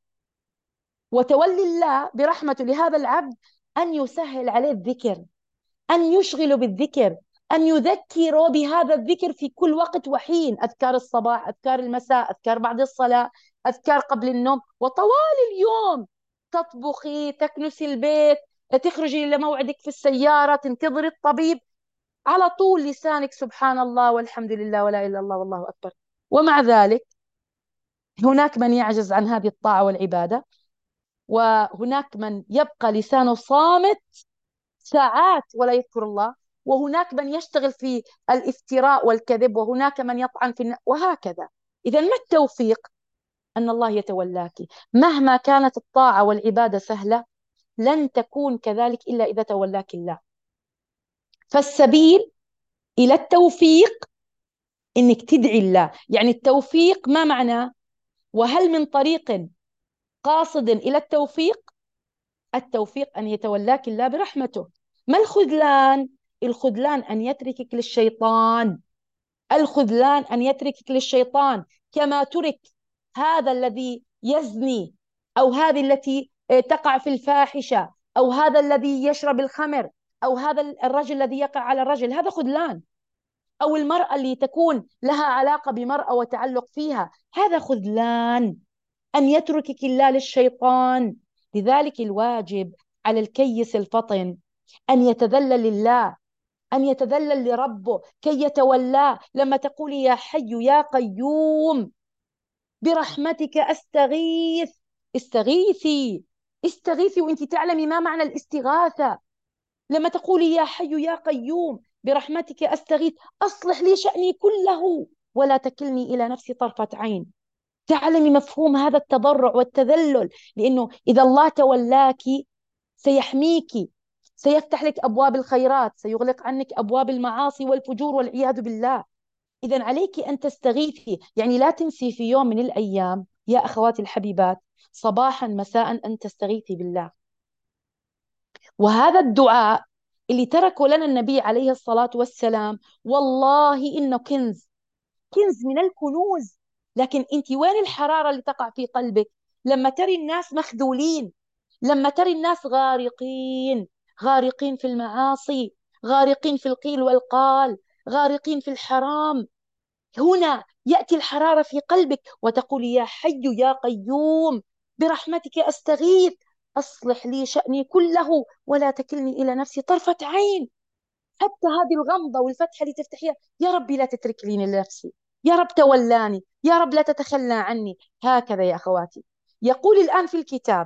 وتولي الله برحمته لهذا العبد أن يسهل عليه الذكر، أن يشغل بالذكر، أن يذكر بهذا الذكر في كل وقت وحين، أذكار الصباح، أذكار المساء، أذكار بعد الصلاة، أذكار قبل النوم، وطوال اليوم تطبخي، تكنسي البيت، تخرجي لموعدك في السيارة، تنتظري الطبيب، على طول لسانك سبحان الله والحمد لله ولا إله إلا الله والله أكبر. ومع ذلك هناك من يعجز عن هذه الطاعة والعبادة، وهناك من يبقى لسانه صامت ساعات ولا يذكر الله، وهناك من يشتغل في الافتراء والكذب، وهناك من يطعن في الناس، وهكذا. إذا ما التوفيق؟ أن الله يتولاك. مهما كانت الطاعة والعبادة سهلة لن تكون كذلك إلا إذا تولاك الله. فالسبيل إلى التوفيق إنك تدعي الله. يعني التوفيق ما معناه؟ وهل من طريق قاصد إلى التوفيق؟ التوفيق أن يتولاك الله برحمته. ما الخذلان؟ الخذلان أن يتركك للشيطان. الخذلان أن يتركك للشيطان، كما ترك هذا الذي يزني، أو هذه التي تقع في الفاحشة، أو هذا الذي يشرب الخمر، أو هذا الرجل الذي يقع على الرجل، هذا خذلان. أو المرأة اللي تكون لها علاقة بمرأة وتعلق فيها، هذا خذلان. أن يتركك الله للشيطان. لذلك الواجب على الكيس الفطن أن يتذلل لله، أن يتذلل لربه كي يتولاه. لما تقولي يا حي يا قيوم برحمتك أستغيث، استغيثي، استغيثي وانت تعلمي ما معنى الاستغاثة. لما تقولي يا حي يا قيوم برحمتك أستغيث أصلح لي شأني كله ولا تكلني إلى نفسي طرفة عين. تعلمي مفهوم هذا التضرع والتذلل، لأنه إذا الله تولاك سيحميك، سيفتح لك أبواب الخيرات، سيغلق عنك أبواب المعاصي والفجور والعياذ بالله. إذا عليك أن تستغيثي، يعني لا تنسي في يوم من الأيام يا أخواتي الحبيبات صباحا مساء أن تستغيثي بالله. وهذا الدعاء اللي تركه لنا النبي عليه الصلاة والسلام والله إنه كنز، كنز من الكنوز. لكن أنت وين الحرارة اللي تقع في قلبك لما تري الناس مخذولين، لما تري الناس غارقين، غارقين في المعاصي، غارقين في القيل والقال، غارقين في الحرام؟ هنا يأتي الحرارة في قلبك وتقول يا حي يا قيوم برحمتك أستغيث أصلح لي شأني كله ولا تكلني إلى نفسي طرفة عين. حتى هذه الغمضة والفتحة اللي تفتحيها، يا ربي لا تتركني لنفسي، يا رب تولاني، يا رب لا تتخلى عني. هكذا يا أخواتي. يقول الآن في الكتاب: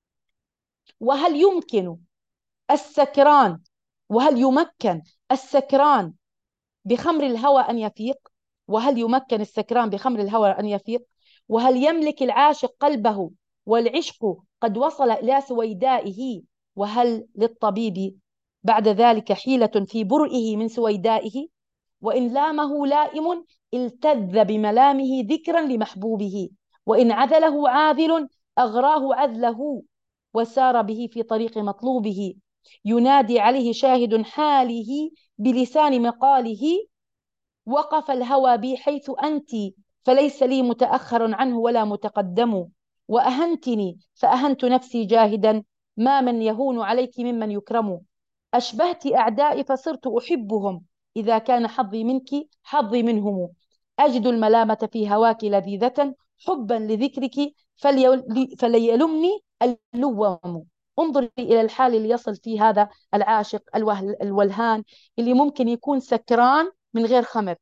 وهل يمكن السكران، وهل يمكن السكران بخمر الهوى أن يفيق؟ وهل يمكن السكران بخمر الهوى أن يفيق؟ وهل يملك العاشق قلبه والعشق قد وصل إلى سويدائه؟ وهل للطبيب بعد ذلك حيلة في برئه من سويدائه؟ وإن لامه لائم التذ بملامه ذكرا لمحبوبه، وإن عذله عاذل أغراه عذله وسار به في طريق مطلوبه. ينادي عليه شاهد حاله بلسان مقاله: وقف الهوى بي حيث أنت، فليس لي متأخر عنه ولا متقدم. وأهنتني فأهنت نفسي جاهدا، ما من يهون عليك ممن يكرم. أشبهت أعدائي فصرت أحبهم، إذا كان حظي منك حظي منهم. أجد الملامة في هواك لذيذة، حبا لذكرك فليل- فليلمني اللوم. انظري إلى الحال اللي يصل فيه هذا العاشق الوهل الولهان، اللي ممكن يكون سكران من غير خمر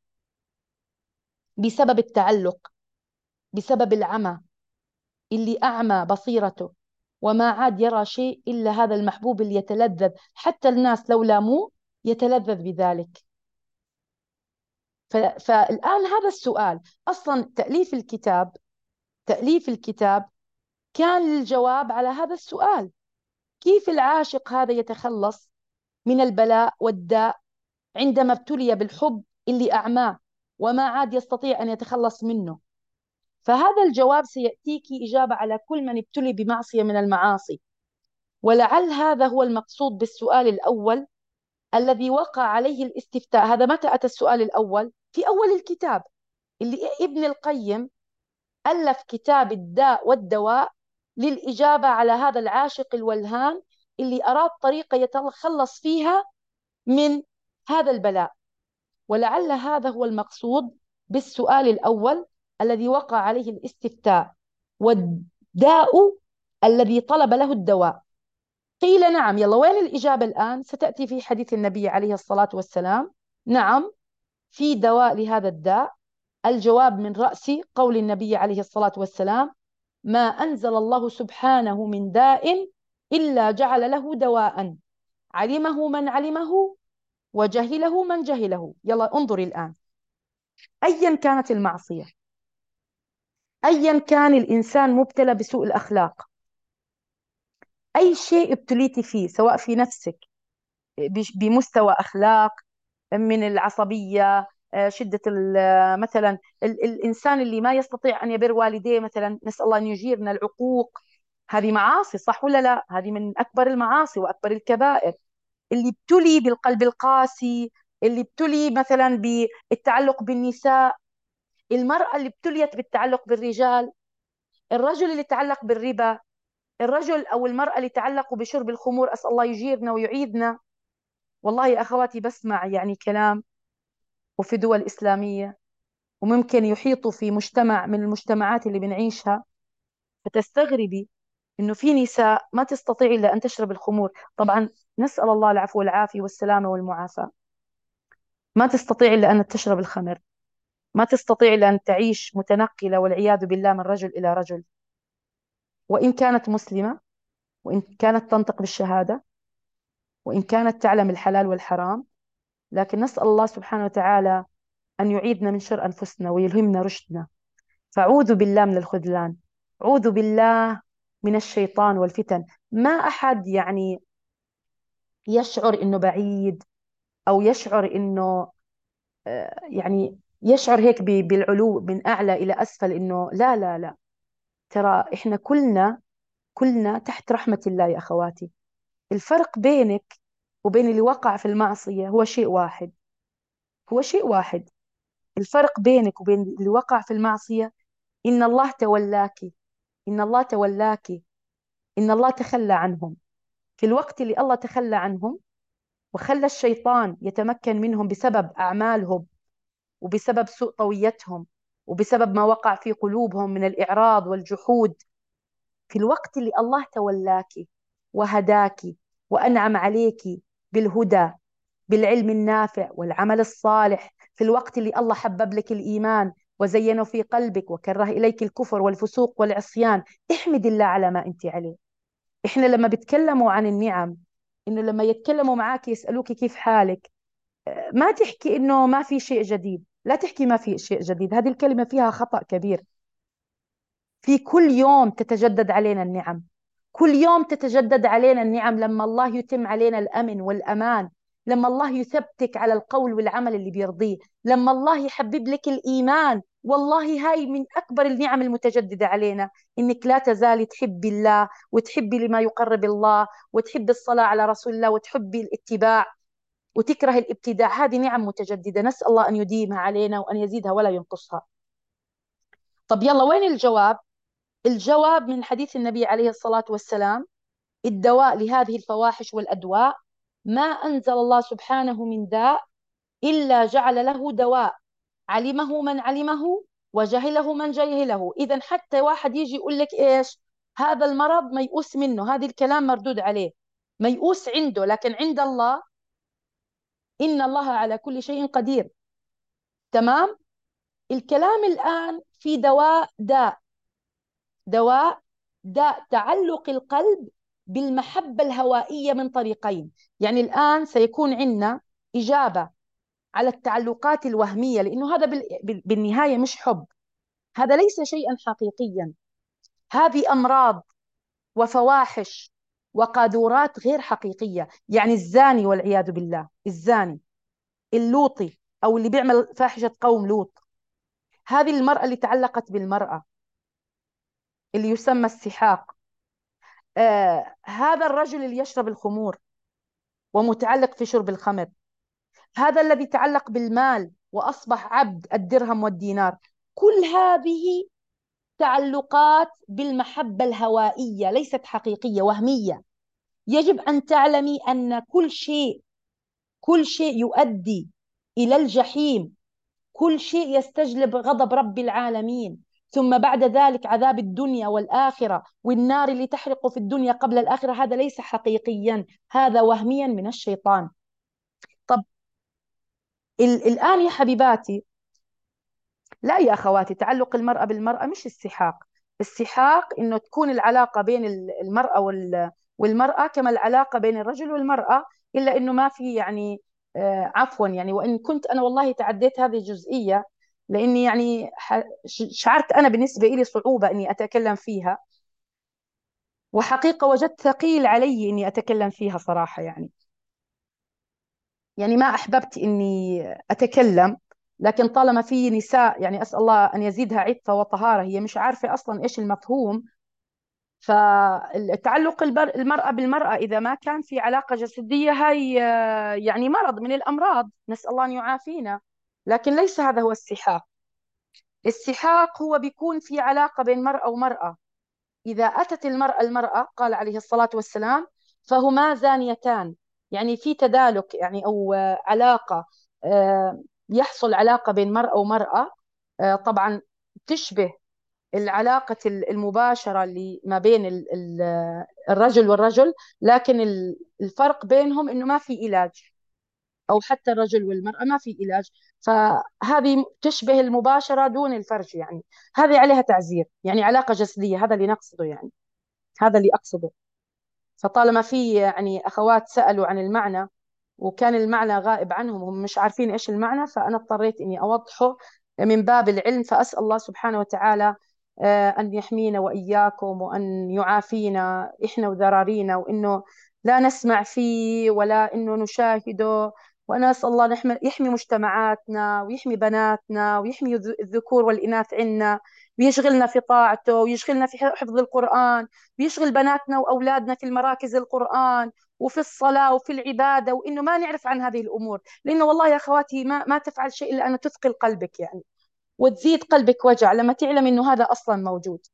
بسبب التعلق، بسبب العمى اللي أعمى بصيرته، وما عاد يرى شيء إلا هذا المحبوب اللي يتلذذ، حتى الناس لو لاموه يتلذذ بذلك. ف... فالآن هذا السؤال أصلا تأليف الكتاب، تأليف الكتاب كان للجواب على هذا السؤال: كيف العاشق هذا يتخلص من البلاء والداء عندما ابتلي بالحب اللي أعماه وما عاد يستطيع أن يتخلص منه؟ فهذا الجواب سيأتيك إجابة على كل من ابتلي بمعصية من المعاصي. ولعل هذا هو المقصود بالسؤال الأول الذي وقع عليه الاستفتاء. هذا متى أتى السؤال الأول؟ في أول الكتاب، اللي ابن القيم ألف كتاب الداء والدواء للإجابة على هذا العاشق الولهان اللي أراد طريقة يتخلص فيها من هذا البلاء. ولعل هذا هو المقصود بالسؤال الأول الذي وقع عليه الاستفتاء، والداء الذي طلب له الدواء. قيل نعم. يلا وين الإجابة الآن؟ ستأتي في حديث النبي عليه الصلاة والسلام. نعم، في دواء لهذا الداء. الجواب من رأس قول النبي عليه الصلاة والسلام: ما أنزل الله سبحانه من داء إلا جعل له دواء، علمه من علمه وجهله من جهله. يلا انظري الآن، أيا كانت المعصية، أيا كان الإنسان مبتلى بسوء الأخلاق، أي شيء ابتليتي فيه سواء في نفسك بش- بمستوى أخلاق، من العصبية، آه، شدة ال- آه، مثلا ال- الإنسان اللي ما يستطيع أن يبر والديه مثلا، نسأل الله أن يجيرنا، العقوق، هذه معاصي صح ولا لا؟ هذه من أكبر المعاصي وأكبر الكبائر. اللي ابتلي بالقلب القاسي، اللي ابتلي مثلا بالتعلق بالنساء، المرأة اللي ابتليت بالتعلق بالرجال، الرجل اللي تعلق بالربا، الرجل أو المرأة اللي تعلقوا بشرب الخمور، أسأل الله يجيرنا ويعيدنا. والله يا أخواتي بسمع يعني كلام، وفي دول إسلامية، وممكن يحيطوا في مجتمع من المجتمعات اللي بنعيشها، فتستغربي إنه في نساء ما تستطيع إلا أن تشرب الخمور. طبعا نسأل الله العفو والعافية والسلامة والمعافاة. ما تستطيع إلا أن تشرب الخمر، ما تستطيع إلا أن تعيش متنقلة والعياذ بالله من رجل إلى رجل، وإن كانت مسلمة، وإن كانت تنطق بالشهادة، وإن كانت تعلم الحلال والحرام. لكن نسأل الله سبحانه وتعالى أن يعيدنا من شر أنفسنا ويلهمنا رشدنا. فأعوذ بالله من الخذلان، أعوذ بالله من الشيطان والفتن. ما أحد يعني يشعر إنه بعيد، أو يشعر إنه آه، يعني يشعر هيك ب- بالعلو من أعلى إلى أسفل، إنه لا لا لا. ترى إحنا كلنا كلنا تحت رحمة الله يا أخواتي. الفرق بينك وبين اللي وقع في المعصية هو شيء واحد، هو شيء واحد. الفرق بينك وبين اللي وقع في المعصية إن الله تولاك، إن الله تولاك، إن الله تخلى عنهم. في الوقت اللي الله تخلى عنهم وخلى الشيطان يتمكن منهم بسبب أعمالهم، وبسبب سوء طويتهم، وبسبب ما وقع في قلوبهم من الإعراض والجحود، في الوقت اللي الله تولاك وهداك وأنعم عليك بالهدى، بالعلم النافع والعمل الصالح، في الوقت اللي الله حبب لك الإيمان وزينه في قلبك وكره إليك الكفر والفسوق والعصيان، احمد الله على ما أنت عليه. إحنا لما بيتكلموا عن النعم، إنه لما يتكلموا معاك يسألوك كيف حالك، ما تحكي إنه ما في شيء جديد. لا تحكي ما في شيء جديد، هذه الكلمة فيها خطأ كبير. في كل يوم تتجدد علينا النعم، كل يوم تتجدد علينا النعم لما الله يتم علينا الأمن والأمان، لما الله يثبتك على القول والعمل اللي بيرضيه، لما الله يحبب لك الإيمان. والله هاي من أكبر النعم المتجددة علينا، إنك لا تزالي تحبي الله وتحبي لما يقرب الله، وتحبي الصلاة على رسول الله، وتحبي الاتباع وتكره الابتداع. هذه نعم متجددة، نسأل الله أن يديمها علينا وأن يزيدها ولا ينقصها. طب يلا، وين الجواب؟ الجواب من حديث النبي عليه الصلاة والسلام: الدواء لهذه الفواحش والأدواء ما أنزل الله سبحانه من داء إلا جعل له دواء، علمه من علمه وجهله من جهله. إذا حتى واحد يجي يقول لك إيش هذا المرض ميؤوس منه، هذا الكلام مردود عليه، ميؤوس عنده، لكن عند الله إن الله على كل شيء قدير. تمام. الكلام الآن في دواء داء، دواء داء تعلق القلب بالمحبة الهوائية من طريقين. يعني الآن سيكون عندنا إجابة على التعلقات الوهمية، لأنه هذا بال- بال- بالنهاية مش حب، هذا ليس شيئا حقيقيا. هذه أمراض وفواحش وقاذورات غير حقيقية. يعني الزاني والعياذ بالله، الزاني اللوطي أو اللي بيعمل فاحشة قوم لوط، هذه المرأة اللي تعلقت بالمرأة اللي يسمى السحاق، آه هذا الرجل اللي يشرب الخمور ومتعلق في شرب الخمر، هذا الذي تعلق بالمال وأصبح عبد الدرهم والدينار. كل هذه تعلقات بالمحبة الهوائية، ليست حقيقية، وهمية. يجب أن تعلمي أن كل شيء، كل شيء يؤدي إلى الجحيم، كل شيء يستجلب غضب رب العالمين، ثم بعد ذلك عذاب الدنيا والآخرة والنار اللي تحرق في الدنيا قبل الآخرة، هذا ليس حقيقيا، هذا وهميا من الشيطان. طب ال- الآن يا حبيباتي، لا يا أخواتي، تعلق المرأة بالمرأة مش السحاق. السحاق إنه تكون العلاقة بين ال- المرأة وال- والمرأة كما العلاقة بين الرجل والمرأة، إلا إنه ما في يعني آه، عفوا يعني، وإن كنت أنا والله تعديت هذه الجزئية، لأني يعني ح- ش- شعرت أنا بالنسبة لي صعوبة إني أتكلم فيها، وحقيقة وجدت ثقيل علي إني أتكلم فيها صراحة. يعني يعني ما أحببت إني أتكلم، لكن طالما في نساء، يعني أسأل الله أن يزيدها عفة وطهارة، هي مش عارفة أصلا إيش المفهوم. فالتعلق البر- المرأة بالمرأة إذا ما كان في علاقة جسدية، هاي آه، يعني مرض من الأمراض، نسأل الله أن يعافينا، لكن ليس هذا هو السحاق. السحاق هو بيكون في علاقة بين مرأة ومرأة، إذا أتت المرأة المرأة قال عليه الصلاة والسلام فهما زانيتان، يعني في تدالك، يعني أو آه، علاقة، آه، يحصل علاقة بين مرأة ومرأة، آه، طبعا تشبه العلاقة المباشرة اللي ما بين ال- ال- الرجل والرجل، لكن ال- الفرق بينهم إنه ما في علاج، أو حتى الرجل والمرأة ما في علاج. فهذه تشبه المباشرة دون الفرج، يعني هذه عليها تعزير، يعني علاقة جسدية، هذا اللي نقصده، يعني هذا اللي أقصده. فطالما في يعني أخوات سألوا عن المعنى وكان المعنى غائب عنهم، هم مش عارفين إيش المعنى، فأنا اضطريت إني أوضحه من باب العلم. فأسأل الله سبحانه وتعالى آه، أن يحمينا وإياكم، وأن يعافينا إحنا وذرارينا، وإنه لا نسمع فيه ولا إنه نشاهده. وأنا أسأل الله نحمي يحمي مجتمعاتنا ويحمي بناتنا ويحمي الذ- الذكور والإناث عنا، ويشغلنا في طاعته ويشغلنا في حفظ القرآن، ويشغل بناتنا وأولادنا في المراكز القرآن وفي الصلاة وفي العبادة، وإنه ما نعرف عن هذه الأمور. لأنه والله يا أخواتي ما ما تفعل شيء إلا أن تثقل قلبك، يعني وتزيد قلبك وجع لما تعلم إنه هذا أصلا موجود.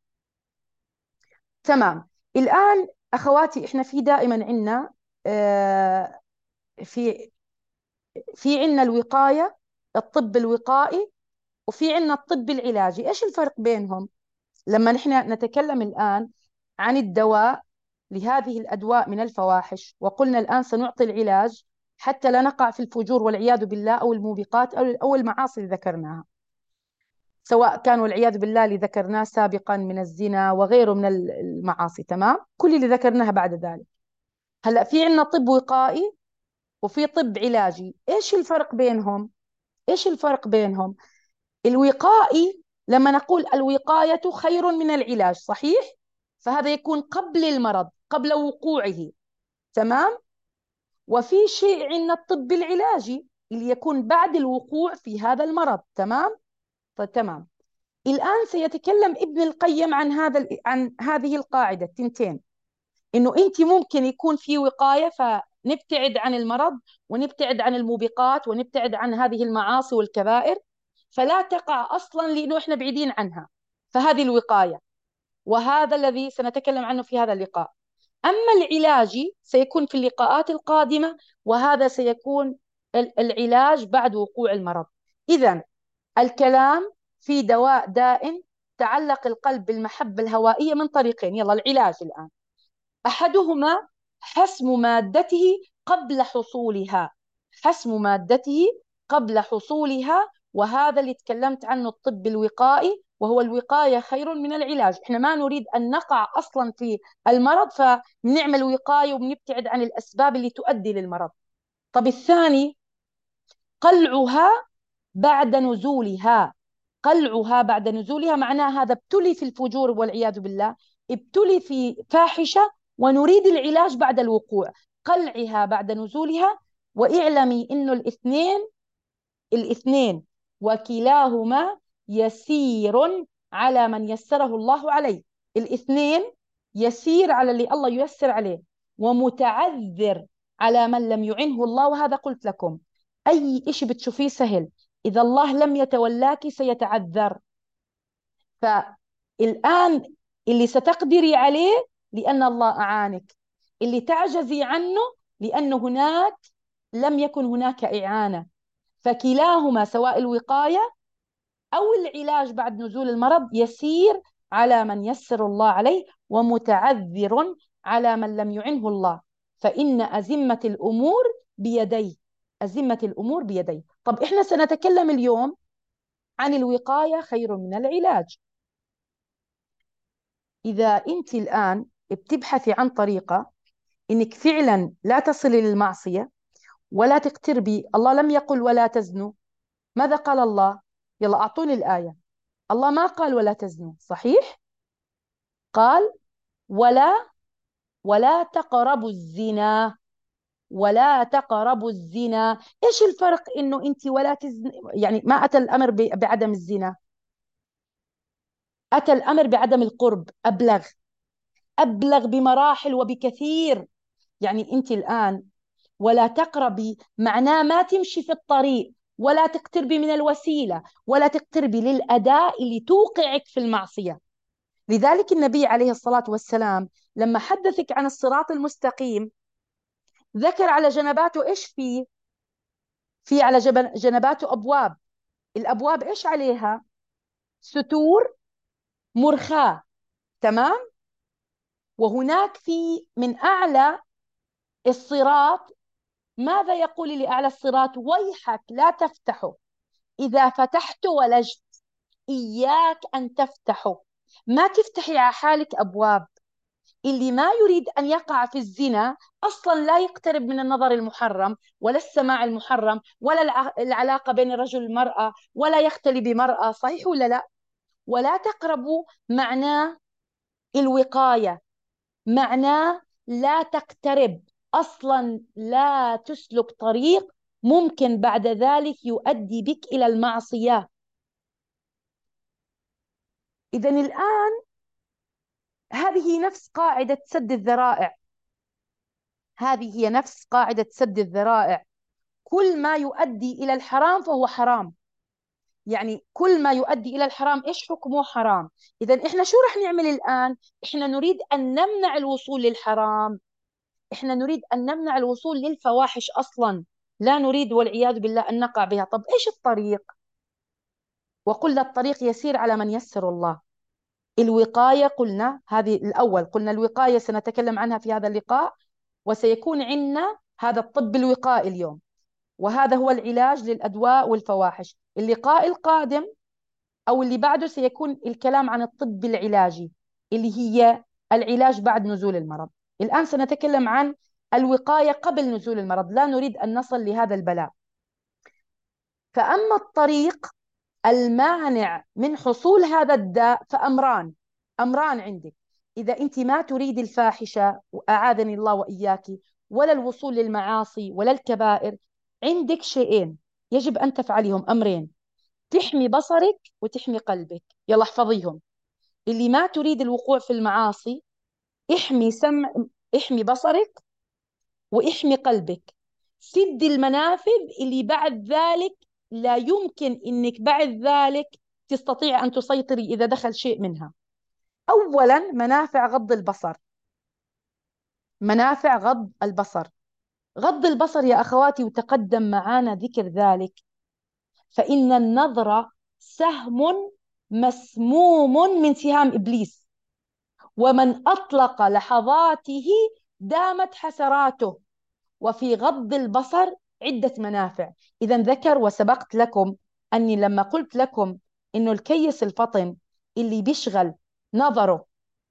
تمام. الآن أخواتي إحنا في دائما عنا آه، في في عنا الوقاية، الطب الوقائي، وفي عنا الطب العلاجي. إيش الفرق بينهم؟ لما نحن نتكلم الآن عن الدواء لهذه الأدواء من الفواحش، وقلنا الآن سنعطي العلاج حتى لا نقع في الفجور والعياذ بالله، أو الموبقات، أو أو المعاصي اللي ذكرناها، سواء كانوا والعياذ بالله اللي ذكرناه سابقا من الزنا وغيره من المعاصي. تمام، كل اللي ذكرناها بعد ذلك. هلأ في عندنا طب وقائي وفي طب علاجي. إيش الفرق بينهم؟ إيش الفرق بينهم؟ الوقائي، لما نقول الوقاية خير من العلاج، صحيح؟ فهذا يكون قبل المرض، قبل وقوعه. تمام. وفي شيء عندنا الطب العلاجي اللي يكون بعد الوقوع في هذا المرض. تمام. طيب تمام. الآن سيتكلم ابن القيم عن هذا عن هذه القاعدة التنتين، إنه أنت ممكن يكون في وقاية فنبتعد عن المرض ونبتعد عن الموبقات ونبتعد عن هذه المعاصي والكبائر، فلا تقع أصلا لأنه إحنا بعيدين عنها، فهذه الوقاية. وهذا الذي سنتكلم عنه في هذا اللقاء. أما العلاج سيكون في اللقاءات القادمة، وهذا سيكون العلاج بعد وقوع المرض. إذن الكلام في دواء داء تعلق القلب بالمحبة الهوائية من طريقين. يلا العلاج الآن. أحدهما حسم مادته قبل حصولها، حسم مادته قبل حصولها، وهذا اللي تكلمت عنه الطب الوقائي، وهو الوقاية خير من العلاج. احنا ما نريد أن نقع أصلا في المرض، فنعمل وقاية وبنبتعد عن الأسباب اللي تؤدي للمرض. طب الثاني قلعها بعد نزولها. قلعها بعد نزولها معناه هذا ابتلي في الفجور والعياذ بالله، ابتلي في فاحشة، ونريد العلاج بعد الوقوع. قلعها بعد نزولها. واعلمي انه الاثنين الاثنين وكلاهما يسير على من يسره الله عليه. الاثنين يسير على اللي الله ييسر عليه، ومتعذر على من لم يعنه الله. وهذا قلت لكم، أي شيء بتشوفيه سهل إذا الله لم يتولاك سيتعذر. فالآن اللي ستقدري عليه لأن الله أعانك، اللي تعجزي عنه لأن هناك لم يكن هناك إعانة. فكلاهما سواء الوقاية أو العلاج بعد نزول المرض يسير على من يسر الله عليه، ومتعذر على من لم يعنه الله. فإن أزمة الأمور بيديه، أزمة الأمور بيديه. طب إحنا سنتكلم اليوم عن الوقاية خير من العلاج. إذا أنت الآن بتبحثي عن طريقة إنك فعلا لا تصلي للمعصية ولا تقتربي، الله لم يقل ولا تزنوا. ماذا قال الله؟ يلا أعطوني الآية. الله ما قال ولا تزنوا، صحيح؟ قال ولا ولا تقربوا الزنا، ولا تقربوا الزنا. إيش الفرق إنه أنت ولا تزن، يعني ما أتى الأمر ب- بعدم الزنا، أتى الأمر بعدم القرب. أبلغ، أبلغ بمراحل وبكثير. يعني أنت الآن ولا تقربي معناه ما تمشي في الطريق، ولا تقتربي من الوسيلة، ولا تقتربي للأداء اللي توقعك في المعصية. لذلك النبي عليه الصلاة والسلام لما حدثك عن الصراط المستقيم ذكر على جنباته إيش فيه؟ في على جبل جنباته أبواب. الأبواب إيش عليها؟ ستور مرخاة. تمام. وهناك في من أعلى الصراط، ماذا يقول لأعلى الصراط؟ ويحك لا تفتحه، إذا فتحت ولجت، إياك أن تفتحه، ما تفتحي على حالك أبواب. اللي ما يريد أن يقع في الزنا أصلا لا يقترب من النظر المحرم ولا السماع المحرم ولا الع- العلاقة بين الرجل والمرأة ولا يختلي بمرأة. صحيح ولا لا؟ ولا تقربوا معناه الوقاية، معناه لا تقترب أصلا، لا تسلك طريق ممكن بعد ذلك يؤدي بك إلى المعصية. إذن الآن هذه نفس قاعدة سد الذرائع، هذه هي نفس قاعدة سد الذرائع. كل ما يؤدي إلى الحرام فهو حرام، يعني كل ما يؤدي إلى الحرام إيش حكمه؟ حرام. إذا إحنا شو رح نعمل الآن؟ إحنا نريد أن نمنع الوصول للحرام، إحنا نريد أن نمنع الوصول للفواحش أصلا، لا نريد والعياذ بالله أن نقع بها. طب إيش الطريق؟ وقلنا الطريق يسير على من يسر الله. الوقاية قلنا هذه الأول، قلنا الوقاية سنتكلم عنها في هذا اللقاء، وسيكون عندنا هذا الطب الوقائي اليوم، وهذا هو العلاج للأدواء والفواحش. اللقاء القادم أو اللي بعده سيكون الكلام عن الطب العلاجي، اللي هي العلاج بعد نزول المرض. الآن سنتكلم عن الوقاية قبل نزول المرض، لا نريد أن نصل لهذا البلاء. فأما الطريق المانع من حصول هذا الداء فأمران، أمران عندك. إذا أنت ما تريد الفاحشة وأعاذني الله وإياك، ولا الوصول للمعاصي ولا الكبائر، عندك شيئين يجب أن تفعليهم، أمرين: تحمي بصرك وتحمي قلبك. يلا احفظيهم. اللي ما تريد الوقوع في المعاصي، احمي سمع، احمي بصرك واحمي قلبك. سد المنافذ اللي بعد ذلك لا يمكن انك بعد ذلك تستطيع ان تسيطري اذا دخل شيء منها. اولا منافع غض البصر، منافع غض البصر. غض البصر يا اخواتي، وتقدم معانا ذكر ذلك، فان النظر سهم مسموم من سهام ابليس، ومن اطلق لحظاته دامت حسراته. وفي غض البصر عدة منافع. إذا ذكر وسبقت لكم أني لما قلت لكم إنه الكيس الفطن اللي بيشغل نظره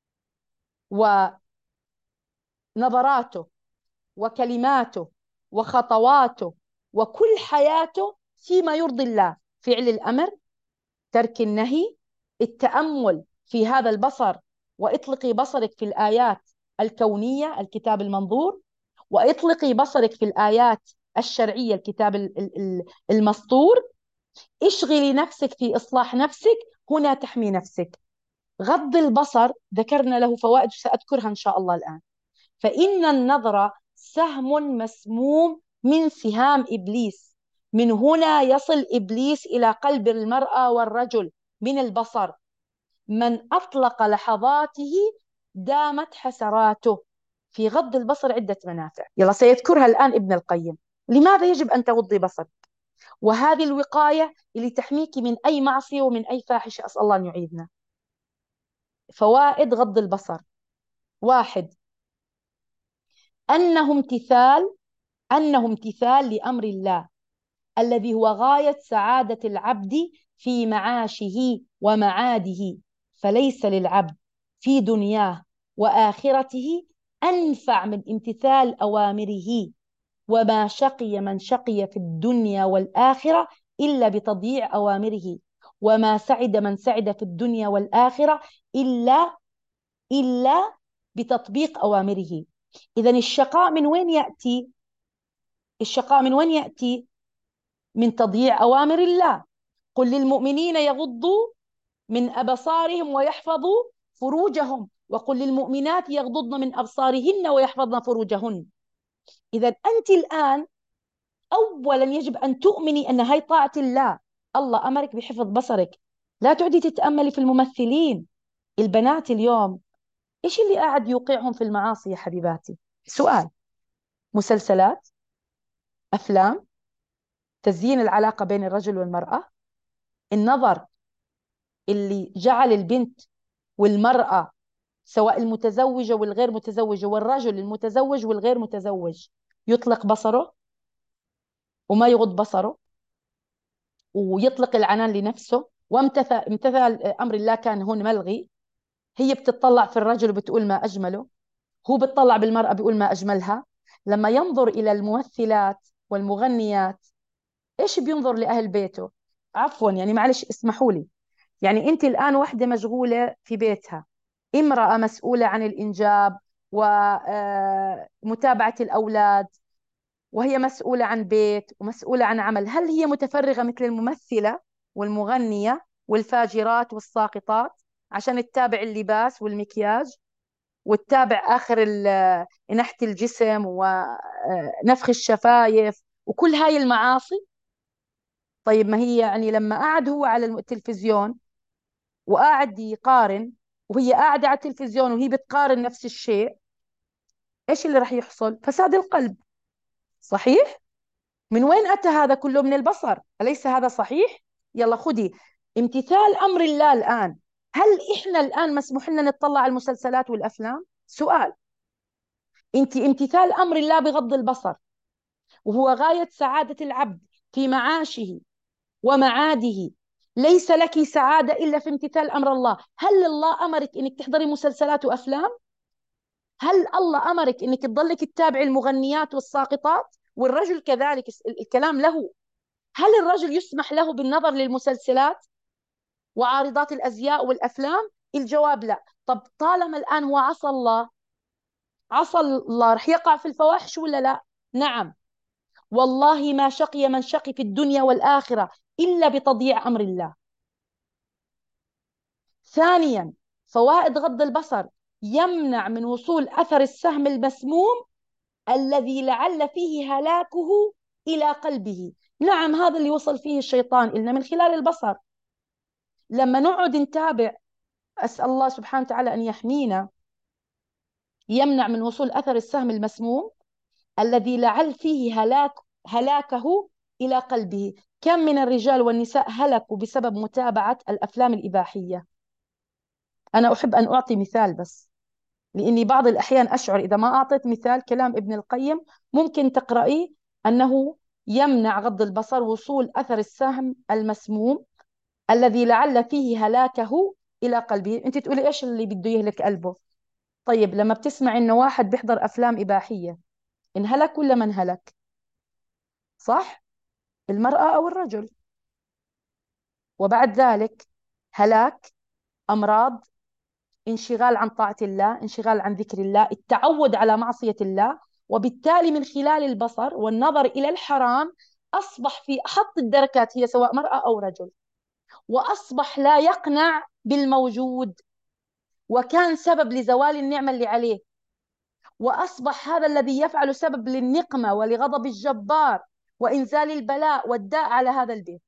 ونظراته وكلماته وخطواته وكل حياته فيما يرضي الله، فعل الأمر، ترك النهي، التأمل في هذا البصر، واطلقي بصرك في الآيات الكونية الكتاب المنظور، واطلقي بصرك في الآيات الشرعية الكتاب المسطور. اشغلي نفسك في إصلاح نفسك، هنا تحمي نفسك. غض البصر ذكرنا له فوائد سأذكرها إن شاء الله الآن. فإن النظر سهم مسموم من سهام إبليس، من هنا يصل إبليس إلى قلب المرأة والرجل من البصر. من أطلق لحظاته دامت حسراته. في غض البصر عدة منافع، يلا سيذكرها الآن ابن القيم. لماذا يجب أن تغضي بصرك؟ وهذه الوقاية اللي تحميك من أي معصية ومن أي فاحشة، أسأل الله أن يعيذنا. فوائد غض البصر: واحد، أنه امتثال، أنه امتثال لأمر الله الذي هو غاية سعادة العبد في معاشه ومعاده، فليس للعبد في دنياه وآخرته أنفع من امتثال أوامره، وما شقي من شقي في الدنيا والآخرة إلا بتضييع أوامره، وما سعد من سعد في الدنيا والآخرة إلا إلا بتطبيق أوامره. إذن الشقاء من وين يأتي؟ الشقاء من وين يأتي؟ من تضييع أوامر الله. قل للمؤمنين يغضوا من أبصارهم ويحفظوا فروجهم، وقل للمؤمنات يغضضن من أبصارهن ويحفظن فروجهن. إذا أنت الآن أولا يجب أن تؤمني أن هاي طاعة الله. الله أمرك بحفظ بصرك، لا تعدي تتأملي في الممثلين، البنات اليوم إيش اللي قاعد يوقعهم في المعاصي يا حبيباتي؟ سؤال. مسلسلات، أفلام، تزيين العلاقة بين الرجل والمرأة، النظر اللي جعل البنت والمرأة، سواء المتزوجة والغير متزوجة، والرجل المتزوج والغير متزوج، يطلق بصره وما يغض بصره ويطلق العنان لنفسه، وامتثل امتثل أمر الله كان هون ملغي. هي بتطلع في الرجل وبتقول ما أجمله، هو بتطلع بالمرأة بيقول ما أجملها. لما ينظر إلى الممثلات والمغنيات، إيش بينظر لأهل بيته؟ عفوا يعني معلش اسمحوا لي، يعني أنت الآن واحدة مشغولة في بيتها، امرأة مسؤولة عن الإنجاب ومتابعة الأولاد، وهي مسؤولة عن بيت ومسؤولة عن عمل، هل هي متفرغة مثل الممثلة والمغنية والفاجرات والساقطات عشان تتابع اللباس والمكياج وتتابع آخر ال- نحت الجسم ونفخ الشفايف وكل هاي المعاصي؟ طيب ما هي يعني لما قعد هو على التلفزيون وقاعد يقارن، وهي قاعدة على التلفزيون وهي بتقارن نفس الشيء، إيش اللي راح يحصل؟ فساد القلب. صحيح؟ من وين أتى هذا كله؟ من البصر، أليس هذا صحيح؟ يلا خدي امتثال أمر الله الآن. هل إحنا الآن مسموح لنا نطلع على المسلسلات والأفلام؟ سؤال. أنت امتثال أمر الله بغض البصر، وهو غاية سعادة العبد في معاشه ومعاده. ليس لك سعادة إلا في امتثال أمر الله. هل الله أمرك إنك تحضري مسلسلات وأفلام؟ هل الله أمرك إنك تضلك تتابعي المغنيات والساقطات؟ والرجل كذلك، الكلام له. هل الرجل يسمح له بالنظر للمسلسلات وعارضات الأزياء والأفلام؟ الجواب لا. طب طالما الآن هو عصى الله، عصى الله، رح يقع في الفواحش ولا لا؟ نعم. والله ما شقي من شقي في الدنيا والآخرة إلا بتضييع أمر الله. ثانيا، فوائد غض البصر: يمنع من وصول أثر السهم المسموم الذي لعل فيه هلاكه إلى قلبه. نعم، هذا اللي وصل فيه الشيطان إلنا من خلال البصر. لما نقعد نتابع، أسأل الله سبحانه وتعالى أن يحمينا، يمنع من وصول أثر السهم المسموم الذي لعل فيه هلاك هلاكه إلى قلبه. كم من الرجال والنساء هلكوا بسبب متابعة الأفلام الإباحية. أنا أحب أن أعطي مثال بس، لأني بعض الأحيان أشعر إذا ما أعطيت مثال كلام ابن القيم ممكن تقرأيه، أنه يمنع غض البصر وصول أثر السهم المسموم الذي لعل فيه هلاكه إلى قلبه. أنت تقولي إيش اللي بده يهلك قلبه؟ طيب لما بتسمع إنه واحد بيحضر أفلام إباحية، انهلك ولا ما انهلك؟ صح؟ المرأة أو الرجل. وبعد ذلك هلاك، أمراض، انشغال عن طاعة الله، انشغال عن ذكر الله، التعود على معصية الله، وبالتالي من خلال البصر والنظر إلى الحرام أصبح في أحط الدركات، هي سواء مرأة أو رجل، وأصبح لا يقنع بالموجود، وكان سبب لزوال النعمة اللي عليه، وأصبح هذا الذي يفعل سبب للنقمة ولغضب الجبار وإنزال البلاء والداء على هذا البيت.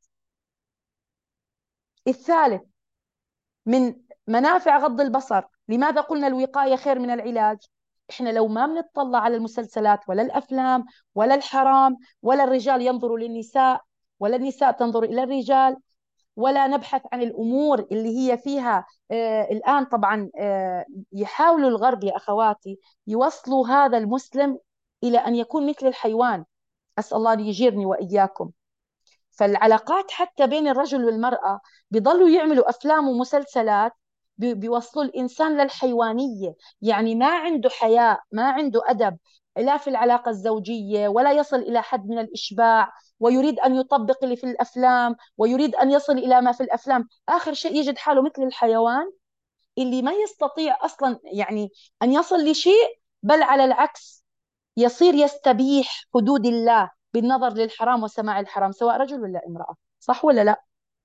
الثالث من منافع غض البصر، لماذا قلنا الوقاية خير من العلاج؟ إحنا لو ما بنطلع على المسلسلات ولا الأفلام ولا الحرام، ولا الرجال ينظروا للنساء ولا النساء تنظر إلى الرجال، ولا نبحث عن الأمور اللي هي فيها آه الآن طبعا آه يحاولوا الغرب يا أخواتي يوصلوا هذا المسلم إلى أن يكون مثل الحيوان. أسأل الله أن يجيرني وإياكم. فالعلاقات حتى بين الرجل والمرأة بيضلوا يعملوا أفلام ومسلسلات بي- بيوصلوا الإنسان للحيوانية، يعني ما عنده حياء، ما عنده أدب، لا في العلاقة الزوجية، ولا يصل إلى حد من الإشباع، ويريد أن يطبق اللي في الأفلام ويريد أن يصل إلى ما في الأفلام. آخر شيء يجد حاله مثل الحيوان اللي ما يستطيع أصلا يعني أن يصل لشيء، بل على العكس يصير يستبيح حدود الله بالنظر للحرام وسماع الحرام، سواء رجل ولا امرأة. صح ولا لا؟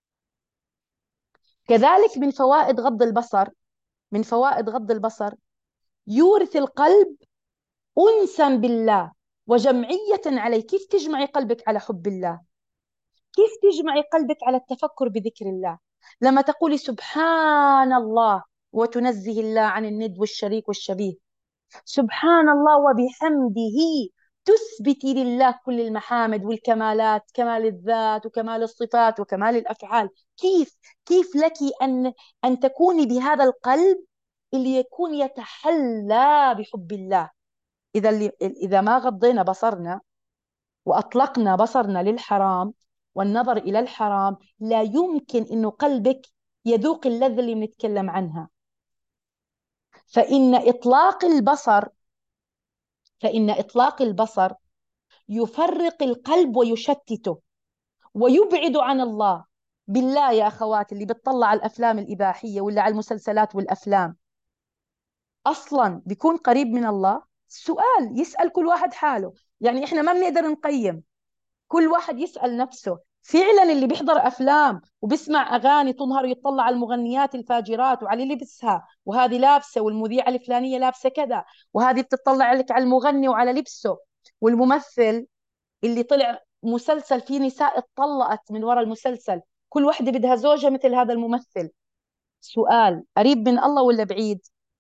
كذلك من فوائد غض البصر، من فوائد غض البصر يورث القلب أنسا بالله وجمعية عليه. كيف تجمعي قلبك على حب الله؟ كيف تجمعي قلبك على التفكر بذكر الله؟ لما تقولي سبحان الله وتنزه الله عن الند والشريك والشبيه. سبحان الله وبحمده، تثبت لله كل المحامد والكمالات، كمال الذات وكمال الصفات وكمال الأفعال. كيف كيف لك أن أن تكوني بهذا القلب اللي يكون يتحلى بحب الله؟ إذا اللي إذا ما غضينا بصرنا وأطلقنا بصرنا للحرام والنظر إلى الحرام، لا يمكن إنه قلبك يذوق اللذة اللي بنتكلم عنها. فإن إطلاق البصر فإن إطلاق البصر يفرق القلب ويشتته ويبعد عن الله. بالله يا أخواتي، اللي بتطلع على الأفلام الإباحية ولا على المسلسلات والأفلام أصلا بيكون قريب من الله؟ سؤال يسأل كل واحد حاله. يعني إحنا ما بنقدر نقيم، كل واحد يسأل نفسه. فعلا اللي بيحضر أفلام وبيسمع أغاني طول نهار يطلع على المغنيات الفاجرات وعلى لبسها، وهذه لابسة والمذيعة الفلانية لابسة كذا، وهذه بتطلع لك على المغني وعلى لبسه، والممثل اللي طلع مسلسل فيه نساء اتطلقت من وراء المسلسل، كل واحدة بدها زوجة مثل هذا الممثل. سؤال، قريب من الله ولا بعيد؟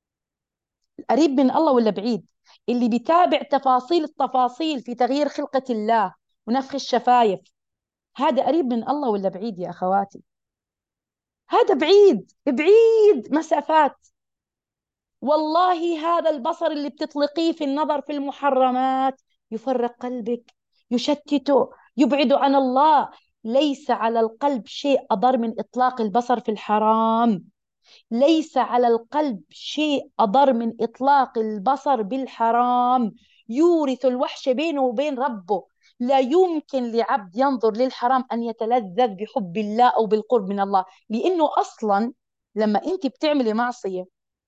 قريب من الله ولا بعيد؟ اللي بيتابع تفاصيل التفاصيل في تغيير خلقة الله ونفخ الشفايف، هذا قريب من الله ولا بعيد يا أخواتي؟ هذا بعيد بعيد مسافات. والله هذا البصر اللي بتطلقيه في النظر في المحرمات يفرق قلبك، يشتته، يبعد عن الله. ليس على القلب شيء أضر من إطلاق البصر في الحرام. ليس على القلب شيء أضر من إطلاق البصر بالحرام. يورث الوحش بينه وبين ربه. لا يمكن لعبد ينظر للحرام أن يتلذذ بحب الله أو بالقرب من الله، لأنه أصلا لما أنت بتعملي معصية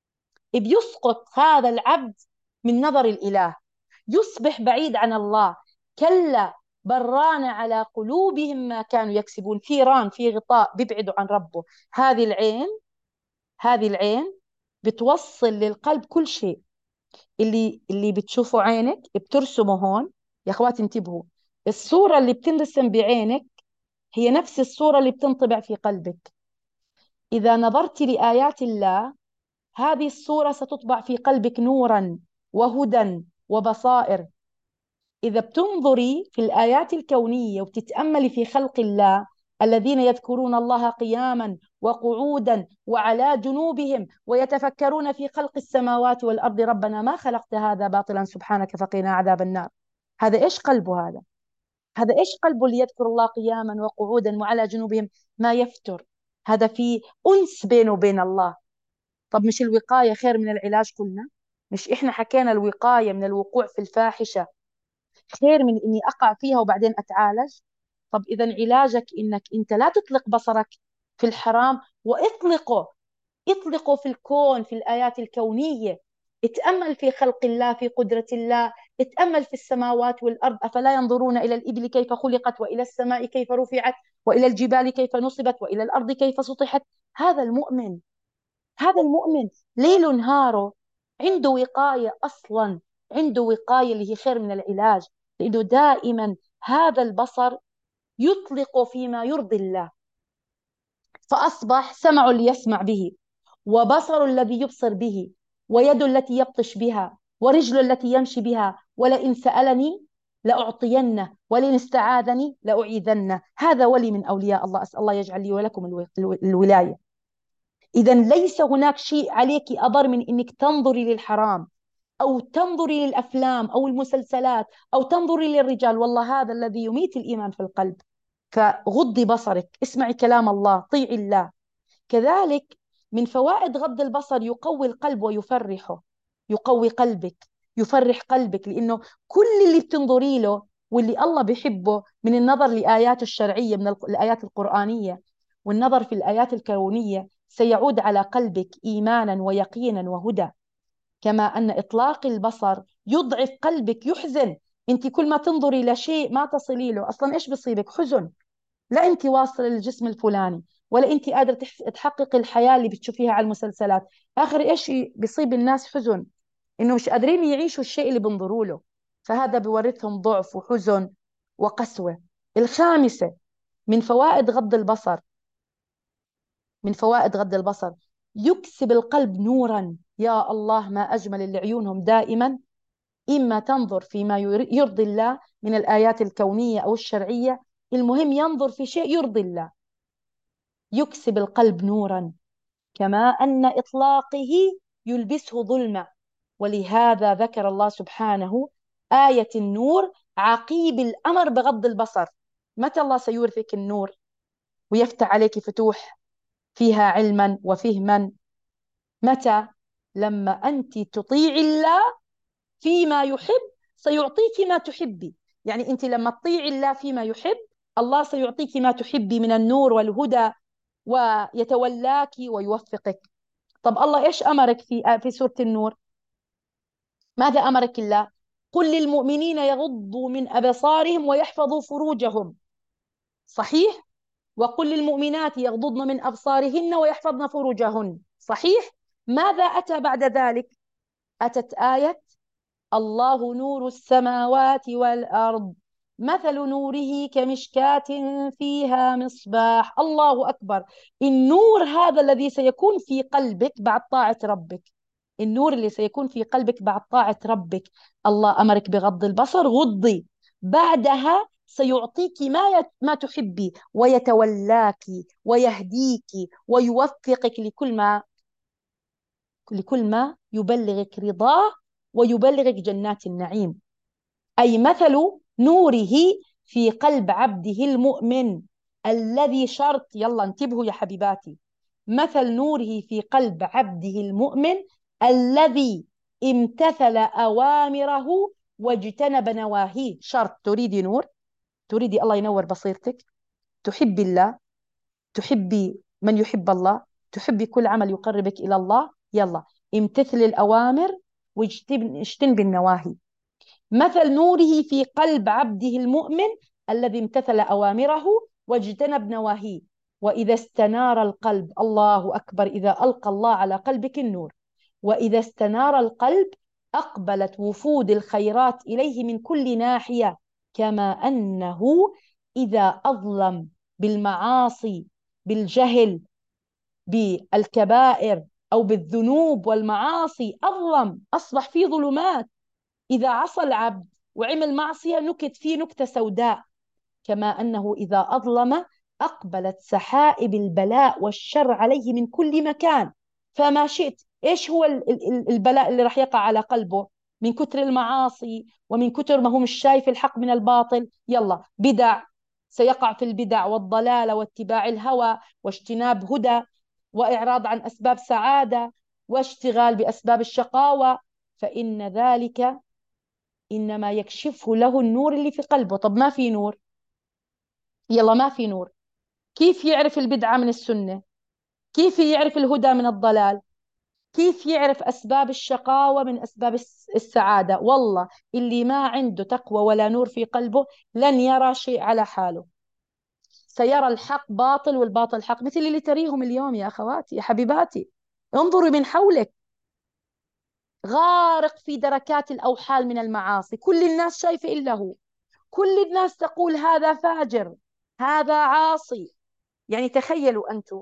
بيسقط هذا العبد من نظر الإله، يصبح بعيد عن الله. كلا بران على قلوبهم ما كانوا يكسبون. في ران، في غطاء بيبعدوا عن ربه. هذه العين هذه العين بتوصل للقلب كل شيء. اللي اللي بتشوفه عينك بترسمه هون. يا اخواتي انتبهوا، الصورة اللي بتنرسم بعينك هي نفس الصورة اللي بتنطبع في قلبك. إذا نظرت لآيات الله، هذه الصورة ستطبع في قلبك نورا وهدى وبصائر. إذا بتنظري في الآيات الكونية وبتتأملي في خلق الله، الذين يذكرون الله قياما وقعودا وعلى جنوبهم ويتفكرون في خلق السماوات والأرض، ربنا ما خلقت هذا باطلا سبحانك فقنا عذاب النار. هذا إيش قلبه؟ هذا هذا إيش قلبه اللي يذكر الله قياما وقعودا وعلى جنوبهم؟ ما يفتر. هذا في أنس بينه وبين الله. طب مش الوقاية خير من العلاج؟ قلنا مش إحنا حكينا الوقاية من الوقوع في الفاحشة خير من إني أقع فيها وبعدين أتعالج؟ طب إذا علاجك إنك أنت لا تطلق بصرك في الحرام، وإطلقه اطلقه في الكون، في الآيات الكونية. اتأمل في خلق الله، في قدرة الله. اتأمل في السماوات والأرض. أفلا ينظرون إلى الإبل كيف خلقت، وإلى السماء كيف رفعت، وإلى الجبال كيف نصبت، وإلى الأرض كيف سطحت. هذا المؤمن هذا المؤمن ليل نهاره عنده وقاية أصلا. عنده وقاية اللي هي خير من العلاج، لأنه دائما هذا البصر يطلق فيما يرضي الله. فأصبح سمع اللي يسمع به، وبصر الذي يبصر به، ويد التي يبطش بها، ورجل التي يمشي بها. ولئن سألني لأعطينه، ولئن استعاذني لأعيذنه. هذا ولي من أولياء الله. أسأل الله يجعل لي ولكم الو- الو- الولاية. إذا ليس هناك شيء عليك أضر من أنك تنظري للحرام، أو تنظري للأفلام أو المسلسلات، أو تنظري للرجال. والله هذا الذي يميت الإيمان في القلب. فغضي بصرك، اسمعي كلام الله، طيعي الله. كذلك من فوائد غض البصر يقوي القلب ويفرحه. يقوي قلبك، يفرح قلبك، لأنه كل اللي بتنظري له واللي الله بيحبه من النظر لآياته الشرعية، من الآيات القرآنية والنظر في الآيات الكونية، سيعود على قلبك إيمانا ويقينا وهدى. كما أن إطلاق البصر يضعف قلبك، يحزن. أنت كل ما تنظري لشيء ما تصلي له أصلا إيش بصيبك؟ حزن. لا أنت واصلة للجسم الفلاني، ولا أنت قادرة تح- تحقق الحياة اللي بتشوفيها على المسلسلات. آخر إيش بيصيب الناس؟ حزن، إنه مش قادرين يعيشوا الشيء اللي بنظروا له. فهذا بورثهم ضعف وحزن وقسوة. الخامسة من فوائد غض البصر من فوائد غض البصر يكسب القلب نورا. يا الله، ما أجمل اللي عيونهم دائما إما تنظر فيما يرضي الله من الآيات الكونية أو الشرعية، المهم ينظر في شيء يرضي الله. يكسب القلب نورا، كما أن إطلاقه يلبسه ظلمة. ولهذا ذكر الله سبحانه آية النور عقيب الأمر بغض البصر. متى الله سيورثك النور ويفتح عليك فتوح فيها علما وفهما؟ متى؟ لما أنت تطيع الله فيما يحب سيعطيك ما تحبي. يعني أنت لما تطيعي الله فيما يحب، الله سيعطيك ما تحبي من النور والهدى، ويتولاك ويوفقك. طب الله إيش أمرك في في سورة النور؟ ماذا أمرك الله؟ قل للمؤمنين يغضوا من أبصارهم ويحفظوا فروجهم، صحيح؟ وقل للمؤمنات يغضضن من أبصارهن ويحفظن فروجهن، صحيح؟ ماذا أتى بعد ذلك؟ أتت آية الله نور السماوات والأرض، مثل نوره كمشكاة فيها مصباح. الله أكبر. النور هذا الذي سيكون في قلبك بعد طاعة ربك، النور اللي سيكون في قلبك بعد طاعة ربك، الله أمرك بغض البصر، غضي. بعدها سيعطيك ما يت... ما تحبي، ويتولاك ويهديك ويوفقك لكل ما لكل ما يبلغك رضاه ويبلغك جنات النعيم. أي مثل نوره في قلب عبده المؤمن الذي شرط، يلا انتبهوا يا حبيباتي، مثل نوره في قلب عبده المؤمن الذي امتثل أوامره واجتنب نواهيه. شرط. تريدي نور، تريدي الله ينور بصيرتك، تحبي الله، تحبي من يحب الله، تحبي كل عمل يقربك إلى الله، يلا امتثل الأوامر واجتنبي النواهي. مثل نوره في قلب عبده المؤمن الذي امتثل أوامره واجتنب نواهيه. وإذا استنار القلب، الله أكبر، إذا ألقى الله على قلبك النور، وإذا استنار القلب أقبلت وفود الخيرات إليه من كل ناحية. كما أنه إذا أظلم بالمعاصي، بالجهل، بالكبائر أو بالذنوب والمعاصي، أظلم، أصبح في ظلمات. إذا عصى العبد وعمل معصية نكت فيه نكتة سوداء. كما أنه إذا أظلم أقبلت سحائب البلاء والشر عليه من كل مكان. فما شئت، إيش هو البلاء اللي راح يقع على قلبه من كتر المعاصي ومن كتر ما هو مش شايف الحق من الباطل؟ يلا بدع، سيقع في البدع والضلال واتباع الهوى واجتناب هدى وإعراض عن أسباب سعادة واشتغال بأسباب الشقاوة. فإن ذلك إنما يكشفه له النور اللي في قلبه. طب ما في نور، يلا ما في نور، كيف يعرف البدعة من السنة؟ كيف يعرف الهدى من الضلال؟ كيف يعرف أسباب الشقاوة من أسباب السعادة؟ والله اللي ما عنده تقوى ولا نور في قلبه لن يرى شيء على حاله، سيرى الحق باطل والباطل حق، مثل اللي تريهم اليوم يا أخواتي يا حبيباتي. انظروا من حولك، غارق في دركات الأوحال من المعاصي، كل الناس شايفة إلا هو، كل الناس تقول هذا فاجر، هذا عاصي. يعني تخيلوا أنتم،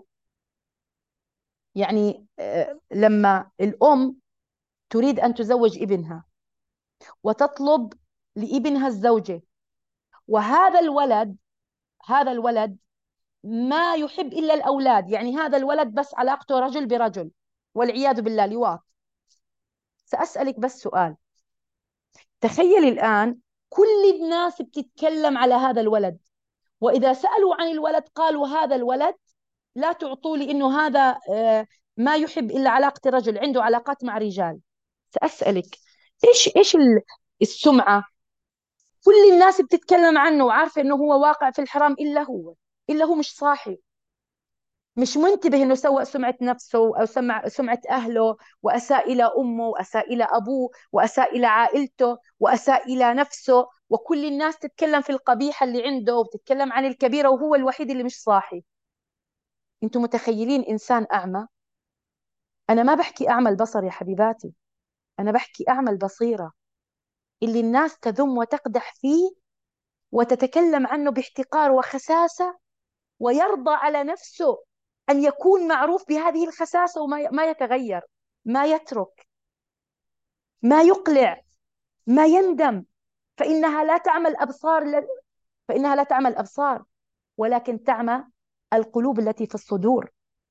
يعني آه، لما الأم تريد أن تزوج ابنها وتطلب لابنها الزوجة، وهذا الولد هذا الولد ما يحب إلا الأولاد، يعني هذا الولد بس علاقته رجل برجل والعياذ بالله لواط. سأسألك بس سؤال، تخيلي الآن كل الناس بتتكلم على هذا الولد، وإذا سألوا عن الولد قالوا هذا الولد لا تعطوا لي إنه هذا آه، ما يحب إلا علاقة الرجل، عنده علاقات مع رجال. سأسألك، إيش إيش ال- السمعة؟ كل الناس بتتكلم عنه وعارفة إنه هو واقع في الحرام، إلا هو إلا هو مش صاحي، مش منتبه إنه سوء سمعة نفسه أو سمع سمعة أهله، وأساء إلى أمه وأساء إلى أبوه وأساء إلى عائلته وأساء إلى نفسه، وكل الناس تتكلم في القبيحة اللي عنده وبتتكلم عن الكبيرة وهو الوحيد اللي مش صاحي. انتم متخيلين إنسان أعمى؟ أنا ما بحكي أعمى البصر يا حبيباتي، أنا بحكي أعمى البصيرة، اللي الناس تذم وتقدح فيه وتتكلم عنه باحتقار وخساسة، ويرضى على نفسه أن يكون معروف بهذه الخساسة وما ما يتغير، ما يترك، ما يقلع، ما يندم. فإنها لا تعمى الأبصار، فإنها لا تعمى الأبصار ولكن تعمى القلوب التي في الصدور.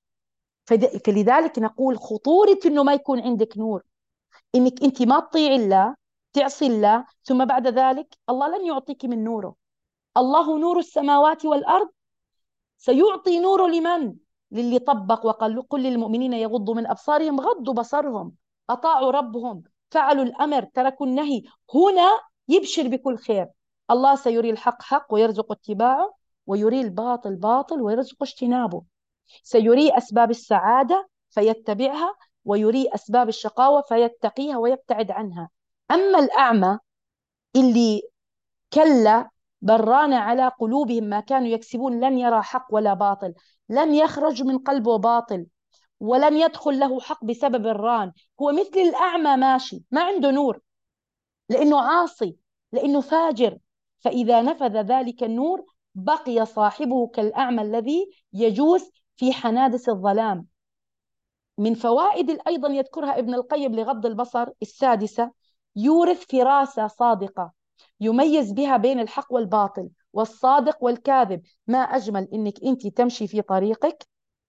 فلذلك نقول خطورة إنه ما يكون عندك نور، إنك أنت ما تطيعي الله، تعصي الله، ثم بعد ذلك الله لن يعطيك من نوره. الله نور السماوات والأرض، سيعطي نوره لمن؟ للي طبق وقال قل للمؤمنين يغضوا من أبصارهم، غضوا بصرهم، أطاعوا ربهم، فعلوا الأمر، تركوا النهي. هنا يبشر بكل خير. الله سيري الحق حق ويرزق اتباعه، ويري الباطل باطل ويرزق اجتنابه. سيري أسباب السعادة فيتبعها، ويري أسباب الشقاوة فيتقيها ويبتعد عنها. أما الأعمى اللي كلا بران على قلوبهم ما كانوا يكسبون، لن يرى حق ولا باطل، لن يخرج من قلبه باطل، ولن يدخل له حق بسبب الران. هو مثل الأعمى ماشي ما عنده نور، لأنه عاصي، لأنه فاجر. فإذا نفذ ذلك النور بقي صاحبه كالأعمى الذي يجوز في حنادس الظلام. من فوائد أيضا يذكرها ابن القيم لغض البصر السادسة: يورث فراسة صادقة يميز بها بين الحق والباطل والصادق والكاذب. ما أجمل إنك أنت تمشي في طريقك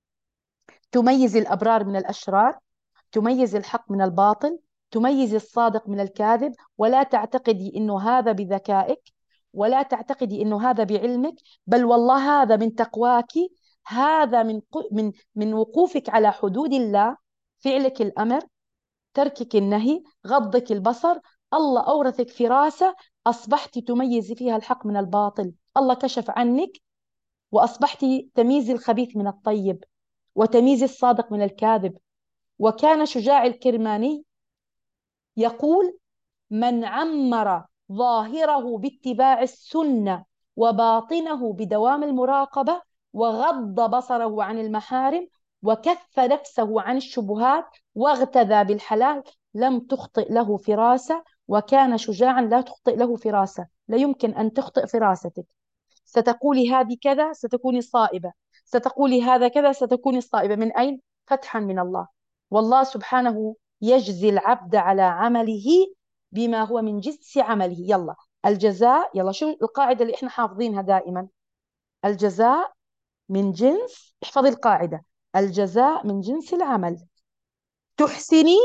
تميز الأبرار من الأشرار، تميز الحق من الباطل، تميز الصادق من الكاذب، ولا تعتقدي إنه هذا بذكائك، ولا تعتقدي إنه هذا بعلمك، بل والله هذا من تقواك، هذا من من من وقوفك على حدود الله، فعلك الأمر، تركك النهي، غضك البصر. الله أورثك فراسة أصبحت تميز فيها الحق من الباطل. الله كشف عنك وأصبحت تميز الخبيث من الطيب، وتميز الصادق من الكاذب. وكان شجاع الكرماني يقول: من عمر ظاهره باتباع السنة وباطنه بدوام المراقبة، وغض بصره عن المحارم، وكف نفسه عن الشبهات، واغتذى بالحلال، لم تخطئ له فراسة. وكان شجاعا لا تخطئ له فراسة. لا يمكن أن تخطئ فراستك. ستقولي هذه كذا ستكوني صائبة، ستقولي هذا كذا ستكوني صائبة. من أين؟ فتحا من الله. والله سبحانه يجزي العبد على عمله بما هو من جنس عمله. يلا الجزاء، يلا شو القاعدة اللي احنا حافظينها دائما؟ الجزاء من جنس، احفظي القاعدة: الجزاء من جنس العمل. تحسني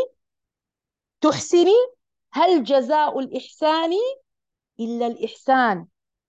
تحسني هل جزاء الإحسان إلا الإحسان؟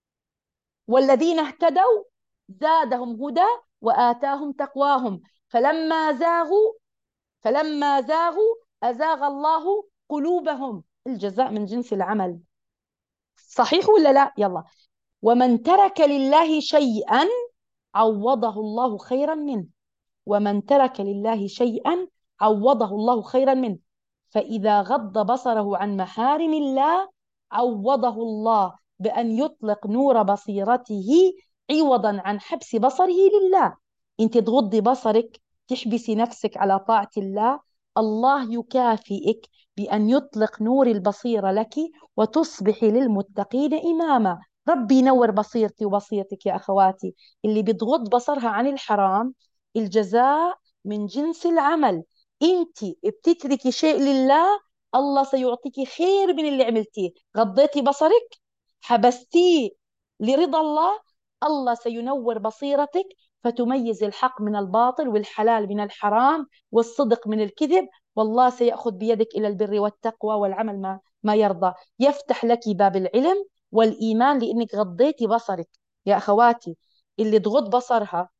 والذين اهتدوا زادهم هدى وآتاهم تقواهم. فلما زاغوا فلما زاغوا أزاغ الله قلوبهم. الجزاء من جنس العمل. صحيح ولا لا؟ يلا. ومن ترك لله شيئا عوضه الله خيرا منه. ومن ترك لله شيئا عوضه الله خيرا منه. فإذا غض بصره عن محارم الله عوضه الله بأن يطلق نور بصيرته عوضا عن حبس بصره لله. انت تغضي بصرك، تحبسي نفسك على طاعة الله، الله يكافئك بأن يطلق نور البصيرة لك وتصبحي للمتقين إماما. ربي ينور بصيرتي وبصيرتك يا أخواتي. اللي بتغض بصرها عن الحرام، الجزاء من جنس العمل. انت بتتركي شيء لله، الله سيعطيك خير من اللي عملتيه. غضيتي بصرك، حبستيه لرضا الله، الله سينور بصيرتك فتميز الحق من الباطل، والحلال من الحرام، والصدق من الكذب. والله سيأخذ بيدك إلى البر والتقوى والعمل ما ما يرضى. يفتح لك باب العلم والإيمان لأنك غضيتي بصرك. يا أخواتي، اللي تغض بصرها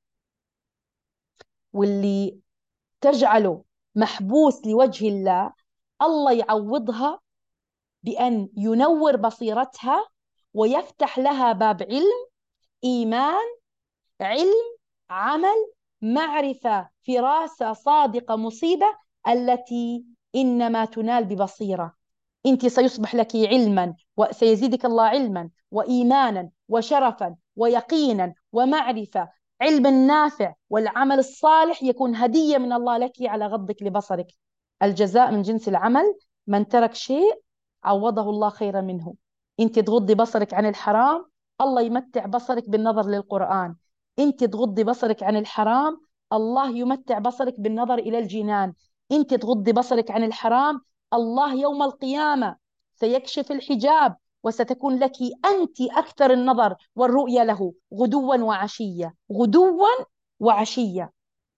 واللي تجعله محبوس لوجه الله، الله يعوضها بأن ينور بصيرتها ويفتح لها باب علم، إيمان، علم، عمل، معرفة، فراسة صادقة، مصيبة التي إنما تنال ببصيرة. أنت سيصبح لك علما، وسيزيدك الله علما وإيمانا وشرفا ويقينا ومعرفة. علم النافع والعمل الصالح يكون هدية من الله لك على غضك لبصرك. الجزاء من جنس العمل. من ترك شيء عوضه الله خيرا منه. أنت تغضي بصرك عن الحرام، الله يمتع بصرك بالنظر للقرآن. أنت تغضي بصرك عن الحرام، الله يمتع بصرك بالنظر إلى الجنان. أنت تغضي بصرك عن الحرام، الله يوم القيامة سيكشف الحجاب، وستكون لك أنت أكثر النظر والرؤية له غدوا وعشية، غدوا وعشية.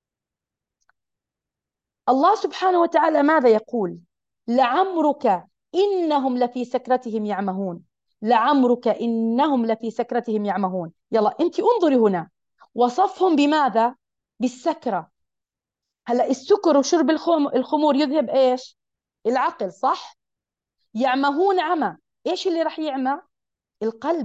الله سبحانه وتعالى ماذا يقول؟ لعمرك إنهم لفي سكرتهم يعمهون. لعمرك إنهم لفي سكرتهم يعمهون. يلا أنت انظري هنا، وصفهم بماذا؟ بالسكرة. هلا السكر وشرب الخم... الخمور يذهب إيش؟ العقل، صح؟ يعمهون عمى، إيش اللي رح يعمى؟ القلب،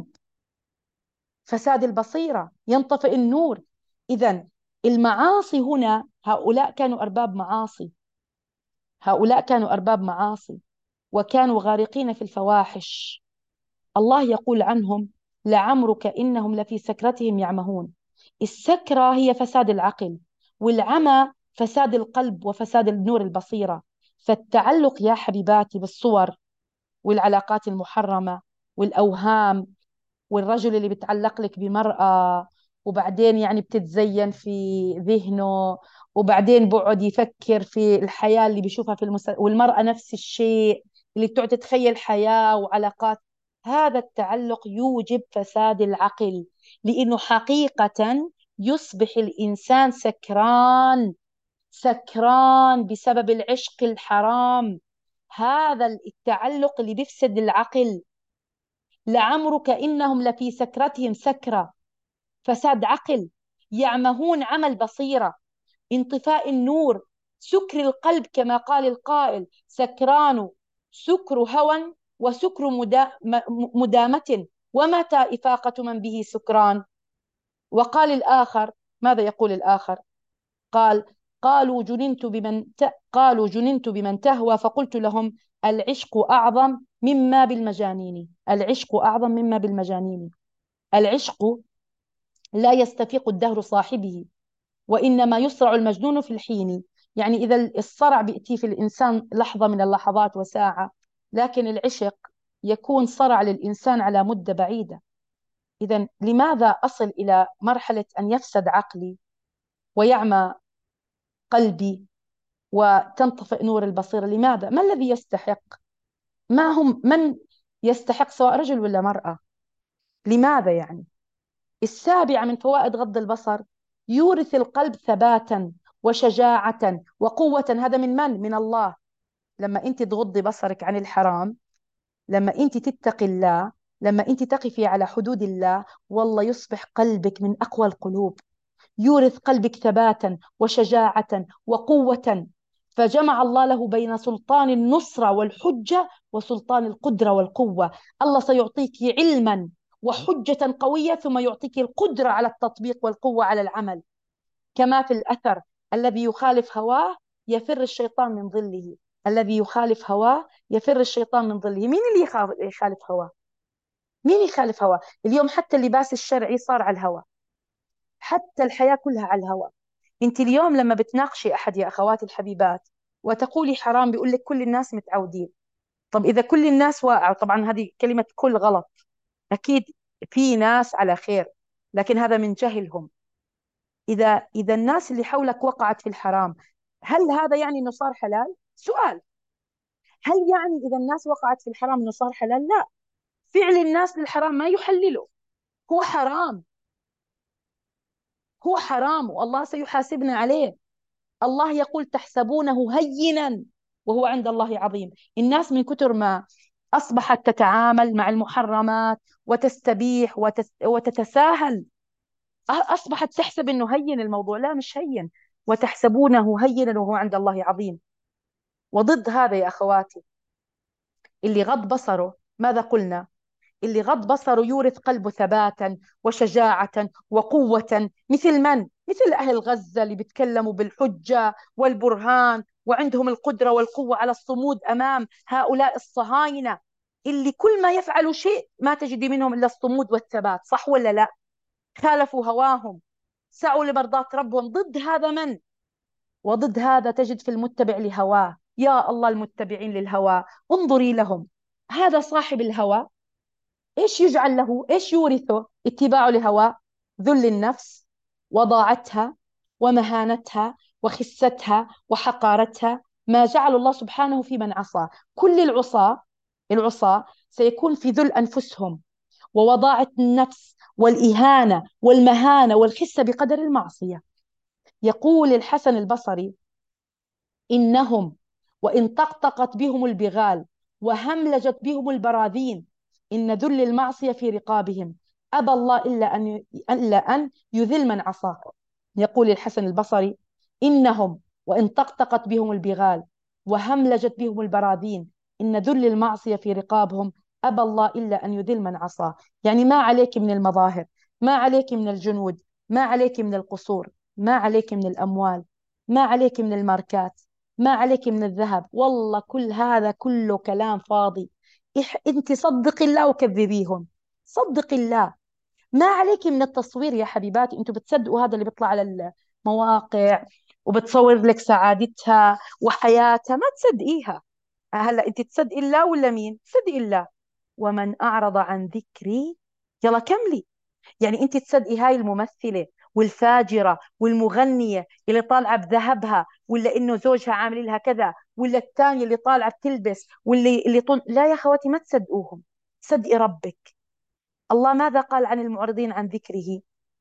فساد البصيرة، ينطفئ النور. إذا المعاصي هنا، هؤلاء كانوا أرباب معاصي، هؤلاء كانوا أرباب معاصي وكانوا غارقين في الفواحش. الله يقول عنهم لعمرك إنهم لفي سكرتهم يعمهون. السكرة هي فساد العقل، والعمى فساد القلب وفساد النور البصيرة. فالتعلق يا حبيباتي بالصور والعلاقات المحرمة والأوهام، والرجل اللي بتعلق لك بمرأة وبعدين يعني بتتزين في ذهنه، وبعدين بقعد يفكر في الحياة اللي بيشوفها في المسلسل، والمرأة نفس الشيء اللي بتقعد تتخيل حياة وعلاقات. هذا التعلق يوجب فساد العقل، لأنه حقيقة يصبح الإنسان سكران، سكران بسبب العشق الحرام. هذا التعلق اللي بيفسد العقل. لعمرك إنهم لفي سكرتهم، سكرة فساد عقل، يعمهون عمى البصيرة، انطفاء النور، سكر القلب كما قال القائل سكران سكر هوى وسكر مدا مدامة، ومتى إفاقة من به سكران. وقال الآخر، ماذا يقول الآخر؟ قال قالوا جننت بمن ت... قالوا جننت بمن تهوى فقلت لهم العشق أعظم مما بالمجانين. العشق أعظم مما بالمجانين. العشق لا يستفيق الدهر صاحبه، وإنما يصرع المجنون في الحين. يعني إذا الصرع بيأتي في الإنسان لحظة من اللحظات وساعة، لكن العشق يكون صرع للإنسان على مدة بعيدة. إذا لماذا أصل إلى مرحلة أن يفسد عقلي ويعمى قلبي وتنطفئ نور البصيرة؟ لماذا؟ ما الذي يستحق؟ ما هم من يستحق، سواء رجل ولا مرأة؟ لماذا يعني؟ السابعة من فوائد غض البصر، يورث القلب ثباتا وشجاعة وقوة. هذا من من؟ من الله. لما أنت تغضي بصرك عن الحرام، لما أنت تتقي الله، لما أنت تقفي على حدود الله، والله يصبح قلبك من أقوى القلوب. يورث قلبك ثباتا وشجاعة وقوة. فجمع الله له بين سلطان النصرة والحجة وسلطان القدرة والقوة. الله سيعطيك علما وحجة قوية، ثم يعطيك القدرة على التطبيق والقوة على العمل. كما في الأثر، الذي يخالف هواه يفر الشيطان من ظله. الذي يخالف هواه يفر الشيطان من ظله. مين اللي يخالف هواه؟ مين يخالف هواه؟ اليوم حتى اللباس الشرعي صار على الهوى، حتى الحياة كلها على الهوى. انت اليوم لما بتناقشي احد يا اخواتي الحبيبات وتقولي حرام، بيقول لك كل الناس متعودين. طب اذا كل الناس واقعوا، طبعا هذه كلمة كل غلط، اكيد في ناس على خير، لكن هذا من جهلهم. اذا اذا الناس اللي حولك وقعت في الحرام، هل هذا يعني انه صار حلال؟ سؤال. هل يعني اذا الناس وقعت في الحرام انه صار حلال؟ لا. فعل الناس للحرام ما يحلله، هو حرام، هو حرام والله سيحاسبنا عليه. الله يقول تحسبونه هينا وهو عند الله عظيم. الناس من كتر ما أصبحت تتعامل مع المحرمات وتستبيح وتس وتتساهل، أصبحت تحسب أنه هين الموضوع. لا، مش هين. وتحسبونه هينا وهو عند الله عظيم. وضد هذا يا أخواتي، اللي غض بصره، ماذا قلنا؟ اللي غض بصره يورث قلبه ثباتا وشجاعة وقوة. مثل من؟ مثل أهل غزة اللي بيتكلموا بالحجة والبرهان، وعندهم القدرة والقوة على الصمود أمام هؤلاء الصهاينة، اللي كل ما يفعلوا شيء ما تجدي منهم إلا الصمود والثبات. صح ولا لا؟ خالفوا هواهم، سعوا لمرضاة ربهم. ضد هذا من؟ وضد هذا تجد في المتبع لهواه. يا الله، المتبعين للهوى انظري لهم. هذا صاحب الهوى إيش يجعل له؟ إيش يورثه؟ اتباعه لهواه، ذل النفس وضاعتها ومهانتها وخستها وحقارتها ما جعل الله سبحانه في من عصى. كل العصاة العصاة سيكون في ذل أنفسهم ووضاعة النفس والإهانة والمهانة والخسة بقدر المعصية. يقول الحسن البصري: إنهم وإن طقطقت بهم البغال وهملجت بهم البراذين إن ذل المعصية في رقابهم أبى الله إلا أن إلا أن يذل من عصاه. يقول الحسن البصري: إنهم وإن طقطقت بهم البغال وهملجت بهم البراذين إن ذل المعصية في رقابهم أبى الله إلا أن يذل من عصاه. يعني ما عليك من المظاهر، ما عليك من الجنود، ما عليك من القصور، ما عليك من الأموال، ما عليك من الماركات، ما عليك من الذهب، والله كل هذا كله كلام فاضي. إح انت صدق الله وكذبيهم. صدق الله. ما عليك من التصوير يا حبيباتي. انتوا بتصدقوا هذا اللي بيطلع على المواقع وبتصور لك سعادتها وحياتها؟ ما تصدقيها. هلا انت تصدقي الله ولا مين؟ تصدقي الله. ومن اعرض عن ذكري، يلا كملي. يعني انت تصدقي هاي الممثلة والفاجرة والمغنية اللي طالعة بذهبها، ولا انه زوجها عامل لها كذا، ولا الثانية اللي طالعة بتلبس، واللي اللي طن... لا يا خواتي، ما تصدقوهم. صدقي ربك. الله ماذا قال عن المعرضين عن ذكره؟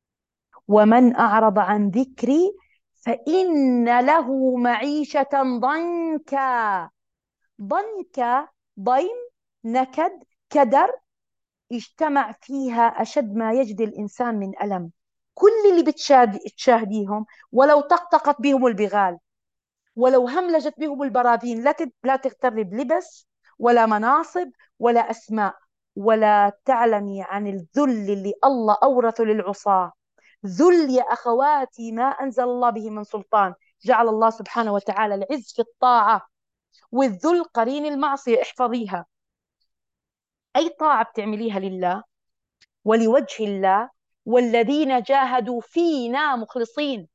ومن أعرض عن ذكري فإن له معيشة ضنكا. ضنكا، ضيم، نكد، كدر، اجتمع فيها أشد ما يجد الإنسان من ألم. كل اللي بتشاهد- بتشاهديهم، ولو طقطقت بهم البغال، ولو هملجت بهم البراذين، لا تد- لا تغتر بلبس ولا مناصب ولا أسماء، ولا تعلمي عن الذل اللي الله أورثه للعصاة. ذل يا أخواتي ما أنزل الله به من سلطان. جعل الله سبحانه وتعالى العز في الطاعة، والذل قرين المعصية. احفظيها. أي طاعة بتعمليها لله ولوجه الله، والذين جاهدوا فينا مخلصين.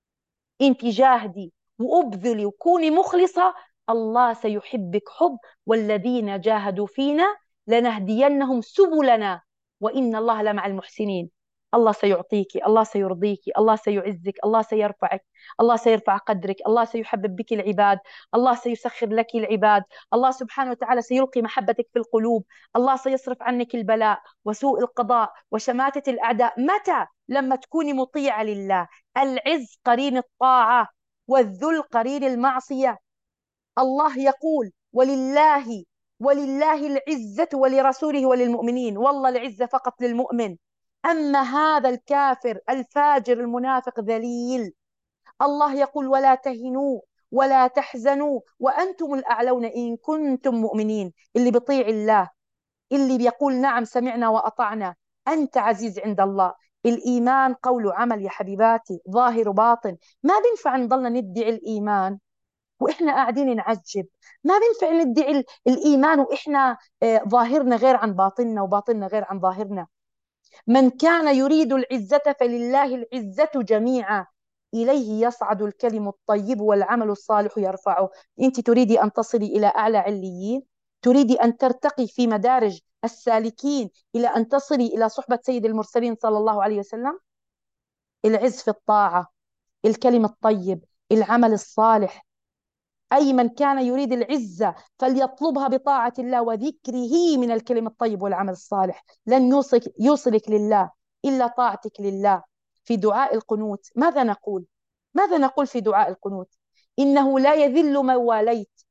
انت جاهدي وابذلي وكوني مخلصة، الله سيحبك حب. والذين جاهدوا فينا لنهدينهم سبلنا وإن الله لمع المحسنين. الله سيعطيك، الله سيرضيك، الله سيعزك، الله سيرفعك، الله سيرفع قدرك، الله سيحبب بك العباد، الله سيسخر لك العباد، الله سبحانه وتعالى سيلقي محبتك في القلوب، الله سيصرف عنك البلاء وسوء القضاء وشماتة الأعداء. متى؟ لما تكوني مطيعة لله. العز قرين الطاعة، والذل قرين المعصية. الله يقول: ولله ولله العزة ولرسوله وللمؤمنين. والله العزة فقط للمؤمن. أما هذا الكافر الفاجر المنافق ذليل، الله يقول: ولا تهنوا ولا تحزنوا وأنتم الأعلون إن كنتم مؤمنين. اللي بيطيع الله، اللي بيقول نعم سمعنا وأطعنا، أنت عزيز عند الله. الإيمان قول وعمل يا حبيباتي، ظاهر وباطن. ما بينفع نضلنا ندعي الإيمان وإحنا قاعدين نعجب. ما بينفع ندعي ال- الإيمان وإحنا آه، ظاهرنا غير عن باطننا وباطننا غير عن ظاهرنا. من كان يريد العزة فلله العزة جميعا، إليه يصعد الكلم الطيب والعمل الصالح يرفعه. أنت تريدي أن تصلي إلى أعلى عليين؟ تريدي أن ترتقي في مدارج السالكين إلى أن تصلي إلى صحبة سيد المرسلين صلى الله عليه وسلم؟ العز في الطاعة، الكلم الطيب، العمل الصالح. أي من كان يريد العزة فليطلبها بطاعة الله وذكره من الكلم الطيب والعمل الصالح. لن يوصلك, يوصلك لله إلا طاعتك لله. في دعاء القنوت ماذا نقول؟ ماذا نقول في دعاء القنوت؟ إنه لا يذل من واليت،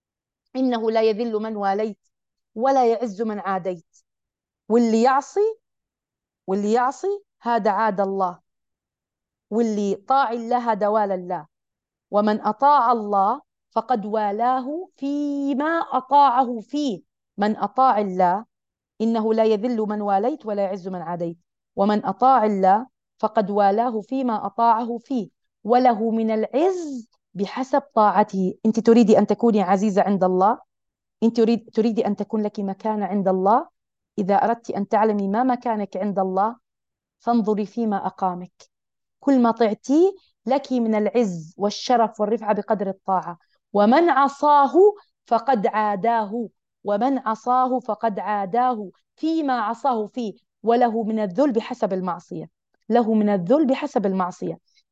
إنه لا يذل من واليت ولا يعز من عاديت. واللي يعصي واللي يعصي هذا عاد الله، واللي طاع الله هذا والى الله. ومن أطاع الله فقد والاه فيما أطاعه فيه. من أطاع الله إنه لا يذل من واليت ولا يعز من عاديت. ومن أطاع الله فقد والاه فيما أطاعه فيه، وله من العز بحسب طاعته. أنت تريدي أن تكوني عزيزة عند الله؟ أنت تريد تريدي أن تكون لك مكانة عند الله؟ إذا أردت أن تعلمي ما مكانك عند الله فانظري فيما أقامك. كل ما طعتيه لك من العز والشرف والرفعة بقدر الطاعة. ومن عصاه فقد عاداه، ومن عصاه فقد عاداه فيما عصاه فيه، وله من الذل بحسب المعصية. له من الذل بحسب المعصية.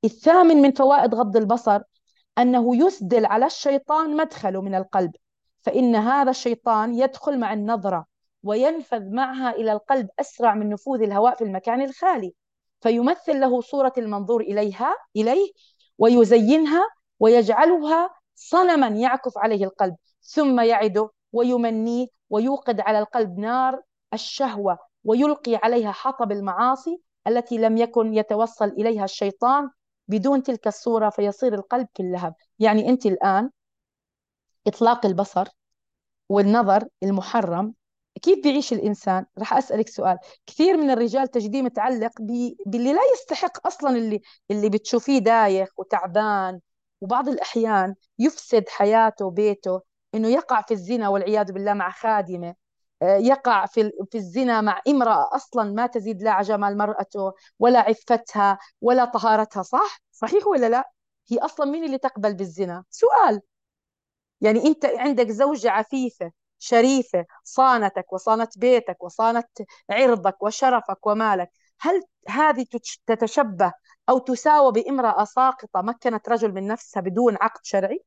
الثامن من فوائد غض البصر أنه يسدل على الشيطان مدخله من القلب، فإن هذا الشيطان يدخل مع النظرة وينفذ معها إلى القلب أسرع من نفوذ الهواء في المكان الخالي، فيمثل له صورة المنظور إليها إليه ويزينها ويجعلها صنما يعكف عليه القلب، ثم يعده ويمنيه ويوقد على القلب نار الشهوة ويلقي عليها حطب المعاصي التي لم يكن يتوصل إليها الشيطان بدون تلك الصورة، فيصير القلب كاللهب. يعني أنت الآن إطلاق البصر والنظر المحرم كيف بيعيش الإنسان؟ رح أسألك سؤال. كثير من الرجال تجديه متعلق ب... باللي لا يستحق أصلا، اللي اللي بتشوفيه دايخ وتعبان، وبعض الأحيان يفسد حياته وبيته إنه يقع في الزنا والعياذ بالله مع خادمة، آه، يقع في ال- في الزنا مع امرأة أصلا ما تزيد لا جمال مرأته ولا عفتها ولا طهارتها. صح؟ صحيح ولا لا؟ هي أصلا مين اللي تقبل بالزنا؟ سؤال. يعني أنت عندك زوجة عفيفة شريفة صانتك وصانت بيتك وصانت عرضك وشرفك ومالك، هل هذه تتش- تتشبه أو تساوى بامرأة ساقطة مكنت رجل من نفسها بدون عقد شرعي؟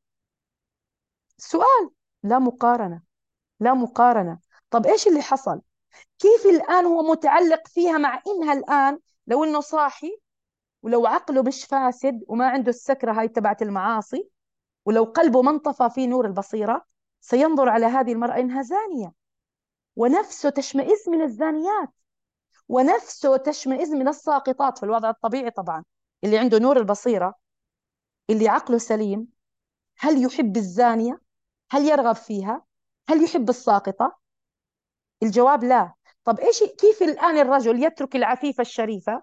سؤال. لا مقارنة، لا مقارنة. طب إيش اللي حصل؟ كيف الآن هو متعلق فيها مع إنها الآن لو إنه صاحي ولو عقله مش فاسد وما عنده السكرة هاي تبعت المعاصي، ولو قلبه ما انطفى فيه نور البصيرة، سينظر على هذه المرأة إنها زانية، ونفسه تشمئز من الزانيات، ونفسه تشمئز من الساقطات في الوضع الطبيعي طبعا. اللي عنده نور البصيرة، اللي عقله سليم، هل يحب الزانية؟ هل يرغب فيها؟ هل يحب الساقطة؟ الجواب لا. طب إيش كيف الآن الرجل يترك العفيفة الشريفة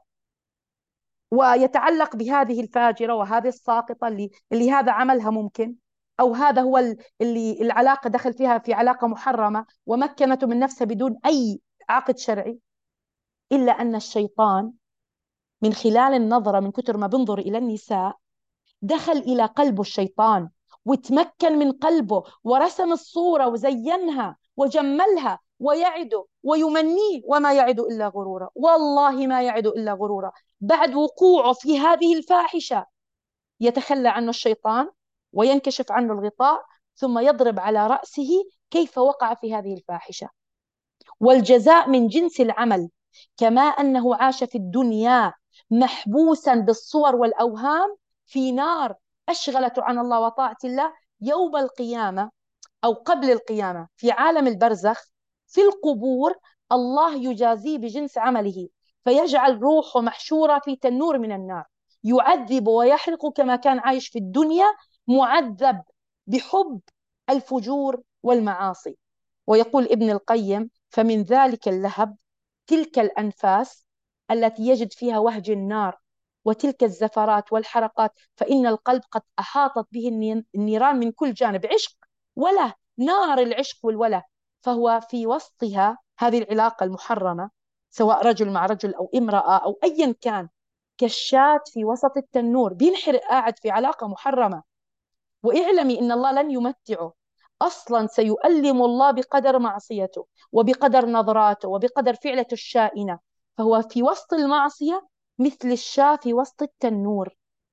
ويتعلق بهذه الفاجرة وهذه الساقطة اللي اللي هذا عملها ممكن، أو هذا هو اللي العلاقة دخل فيها في علاقة محرمة ومكنته من نفسها بدون أي عقد شرعي؟ إلا أن الشيطان من خلال النظرة، من كتر ما بنظر إلى النساء، دخل إلى قلبه الشيطان وتمكن من قلبه ورسم الصورة وزينها وجملها ويعد ويمنيه، وما يعد إلا غرورا، والله ما يعد إلا غرورا. بعد وقوعه في هذه الفاحشة يتخلى عنه الشيطان وينكشف عنه الغطاء، ثم يضرب على رأسه كيف وقع في هذه الفاحشة. والجزاء من جنس العمل. كما أنه عاش في الدنيا محبوسا بالصور والأوهام في نار أشغلته عن الله وطاعة الله، يوم القيامة أو قبل القيامة في عالم البرزخ في القبور الله يجازيه بجنس عمله، فيجعل روحه محشورة في تنور من النار يعذب ويحرق كما كان عايش في الدنيا معذب بحب الفجور والمعاصي. ويقول ابن القيم: فمن ذلك اللهب تلك الأنفاس التي يجد فيها وهج النار وتلك الزفرات والحرقات، فإن القلب قد أحاطت به النيران من كل جانب، عشق وله، نار العشق والوله، فهو في وسطها هذه العلاقة المحرمة، سواء رجل مع رجل أو امرأة أو أيا كان، كالشاة في وسط التنور بينحرق قاعد في علاقة محرمة. واعلمي إن الله لن يمتعه أصلا، سيؤلم الله بقدر معصيته وبقدر نظراته وبقدر فعلته الشائنة، فهو في وسط المعصية مثل الشاة في وسط التنور.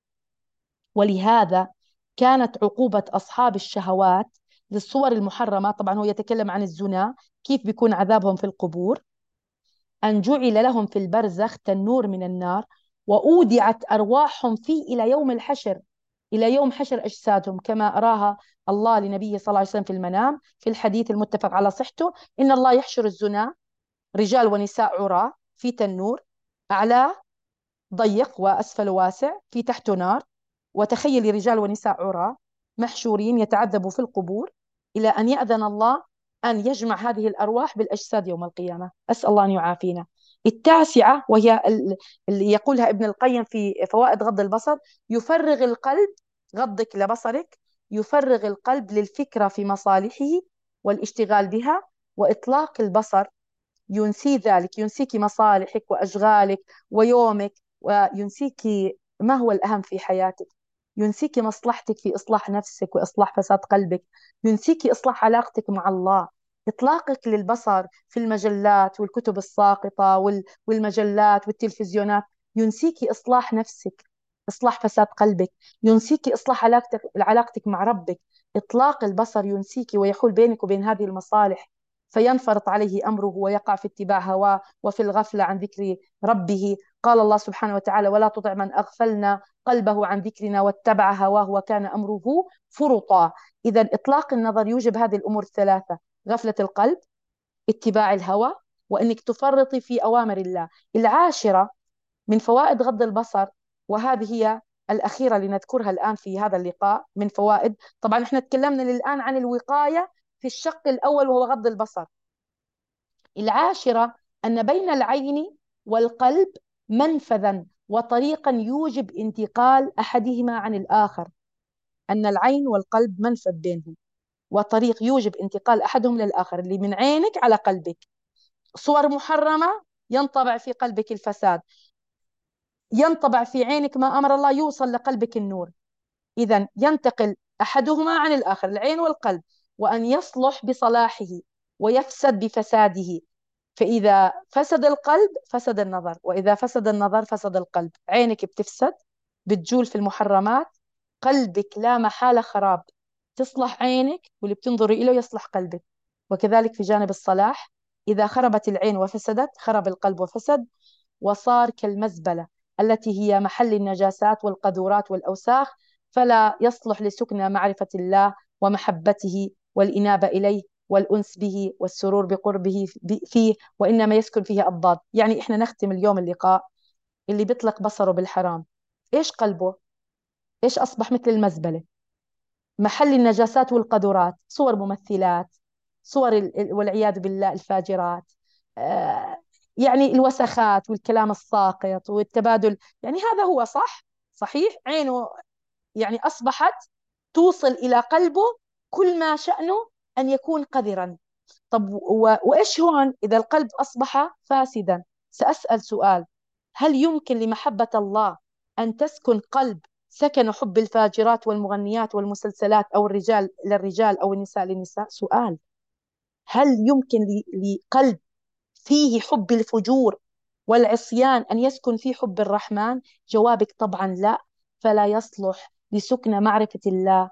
ولهذا كانت عقوبة أصحاب الشهوات للصور المحرمة، طبعا هو يتكلم عن الزنا كيف بيكون عذابهم في القبور، أن جعل لهم في البرزخ تنور من النار وأودعت أرواحهم فيه إلى يوم الحشر، إلى يوم حشر أجسادهم، كما أراها الله لنبيه صلى الله عليه وسلم في المنام في الحديث المتفق على صحته: إن الله يحشر الزنا رجال ونساء عراة في تنور، أعلاه ضيق وأسفل واسع، في تحته نار، وتخيلي رجال ونساء عراة محشورين يتعذبوا في القبور إلى أن يأذن الله أن يجمع هذه الأرواح بالأجساد يوم القيامة. أسأل الله أن يعافينا. التاسعة وهي اللي يقولها ابن القيم في فوائد غض البصر: يفرغ القلب، غضك لبصرك يفرغ القلب للفكرة في مصالحه والاشتغال بها، وإطلاق البصر ينسي ذلك، ينسيك مصالحك وأشغالك ويومك، وينسيك ما هو الأهم في حياتك، ينسيك مصلحتك في إصلاح نفسك وإصلاح فساد قلبك، ينسيك إصلاح علاقتك مع الله. إطلاقك للبصر في المجلات والكتب الساقطة والمجلات والتلفزيونات ينسيك إصلاح نفسك. إصلاح فساد قلبك، ينسيك إصلاح علاقتك علاقتك مع ربك. إطلاق البصر ينسيك ويحول بينك وبين هذه المصالح، فينفرط عليه أمره ويقع في اتباع هواه وفي الغفلة عن ذكر ربه. قال الله سبحانه وتعالى: ولا تطع من أغفلنا قلبه عن ذكرنا واتبع هواه وكان أمره فرطا. إذا إطلاق النظر يوجب هذه الأمور الثلاثة: غفلة القلب، اتباع الهوى، وأنك تفرطي في أوامر الله. العاشرة من فوائد غض البصر، وهذه هي الأخيرة لنذكرها الآن في هذا اللقاء من فوائد. طبعا احنا تكلمنا الآن عن الوقاية في الشق الأول وهو غض البصر. العاشرة أن بين العين والقلب منفذا وطريقا يوجب انتقال أحدهما عن الآخر. أن العين والقلب منفذ بينهم وطريق يوجب انتقال أحدهم للآخر، اللي من عينك على قلبك. صور محرمة ينطبع في قلبك الفساد، ينطبع في عينك ما أمر الله يوصل لقلبك النور. إذا ينتقل أحدهما عن الآخر، العين والقلب، وأن يصلح بصلاحه ويفسد بفساده. فإذا فسد القلب فسد النظر، وإذا فسد النظر فسد القلب. عينك بتفسد، بتجول في المحرمات، قلبك لا محالة خراب. تصلح عينك واللي بتنظري إليه يصلح قلبك. وكذلك في جانب الصلاح، إذا خربت العين وفسدت خرب القلب وفسد، وصار كالمزبلة التي هي محل النجاسات والقذورات والأوساخ، فلا يصلح لسكن معرفة الله ومحبته والإنابة إليه والأنس به والسرور بقربه فيه، وإنما يسكن فيه الضاد. يعني إحنا نختم اليوم اللقاء: اللي بيطلق بصره بالحرام، إيش قلبه؟ إيش أصبح؟ مثل المزبلة، محل النجاسات والقذورات، صور ممثلات، صور والعياذ بالله الفاجرات، آه يعني الوسخات والكلام الساقط والتبادل. يعني هذا هو صح صحيح، عينه يعني أصبحت توصل إلى قلبه كل ما شأنه أن يكون قذرا. طب و... وإيش هون إذا القلب أصبح فاسدا؟ سأسأل سؤال: هل يمكن لمحبة الله أن تسكن قلب سكن حب الفاجرات والمغنيات والمسلسلات، أو الرجال للرجال أو النساء للنساء؟ سؤال: هل يمكن لقلب فيه حب الفجور والعصيان أن يسكن فيه حب الرحمن؟ جوابك طبعا لا. فلا يصلح لسكن معرفة الله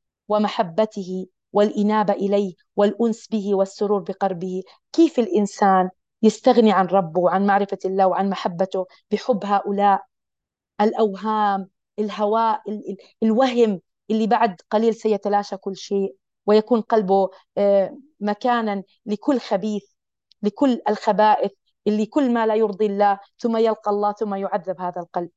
ومحبته والإنابة إليه والأنس به والسرور بقربه. كيف الإنسان يستغني عن ربه وعن معرفة الله وعن محبته بحب هؤلاء الأوهام، الهواء، ال- ال- الوهم اللي بعد قليل سيتلاشى كل شيء، ويكون قلبه آه، مكانا لكل خبيث، لكل الخبائث، اللي كل ما لا يرضي الله، ثم يلقى الله ثم يعذب هذا القلب.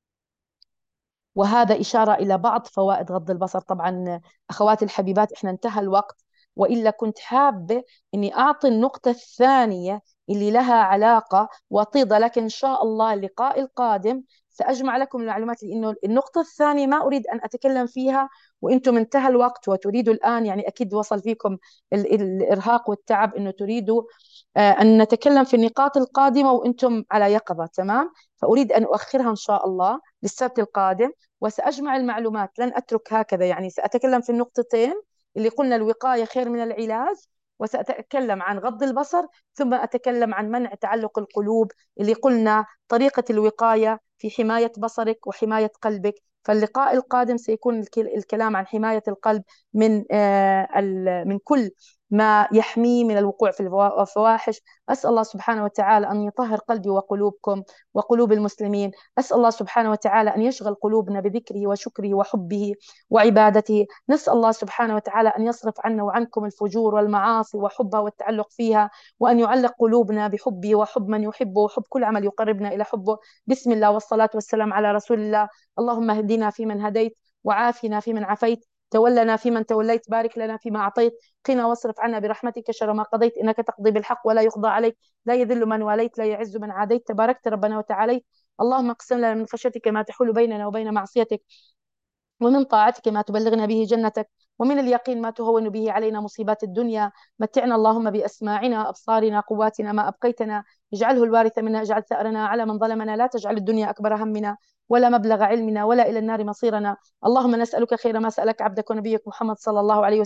وهذا إشارة إلى بعض فوائد غض البصر. طبعا أخواتي الحبيبات إحنا انتهى الوقت، وإلا كنت حابة أني أعطي النقطة الثانية اللي لها علاقة وطيدة، لكن إن شاء الله اللقاء القادم سأجمع لكم المعلومات، لأنه النقطة الثانية ما أريد أن أتكلم فيها وأنتم انتهى الوقت وتريدوا الآن، يعني أكيد وصل فيكم ال- ال- الإرهاق والتعب، أنه تريدوا آه، أن نتكلم في النقاط القادمة وأنتم على يقظة تمام. فأريد أن أؤخرها إن شاء الله للسبت القادم، وسأجمع المعلومات، لن أترك هكذا. يعني سأتكلم في النقطتين اللي قلنا الوقاية خير من العلاج، وسأتكلم عن غض البصر، ثم أتكلم عن منع تعلق القلوب اللي قلنا طريقة الوقاية في حماية بصرك وحماية قلبك. فاللقاء القادم سيكون الكلام عن حماية القلب من آه من كل ما يحميه من الوقوع في الفواحش. أسأل الله سبحانه وتعالى أن يطهر قلبي وقلوبكم وقلوب المسلمين. أسأل الله سبحانه وتعالى أن يشغل قلوبنا بذكره وشكره وحبه وعبادته. نسأل الله سبحانه وتعالى أن يصرف عنا وعنكم الفجور والمعاصي وحبها والتعلق فيها، وأن يعلق قلوبنا بحبه وحب من يحبه وحب كل عمل يقربنا إلى حبه. بسم الله والصلاة والسلام على رسول الله. اللهم اهدنا فيمن هديت، وعافنا فيمن عافيت، تولنا فيمن توليت، بارك لنا فيما أعطيت، قنا واصرف عنا برحمتك شر ما قضيت، إنك تقضي بالحق ولا يقضى عليك، لا يذل من واليت، لا يعز من عاديت، تباركت ربنا وتعاليت. اللهم اقسم لنا من خشيتك ما تحول بيننا وبين معصيتك، ومن طاعتك ما تبلغنا به جنتك، ومن اليقين ما تهون به علينا مصيبات الدنيا. متعنا اللهم بأسماعنا أبصارنا قواتنا ما أبقيتنا، اجعله الوارث منا، اجعل ثأرنا على من ظلمنا، لا تجعل الدنيا أكبر همنا ولا مبلغ علمنا ولا إلى النار مصيرنا. اللهم نسألك خير ما سألك عبدك ونبيك محمد صلى الله عليه وسلم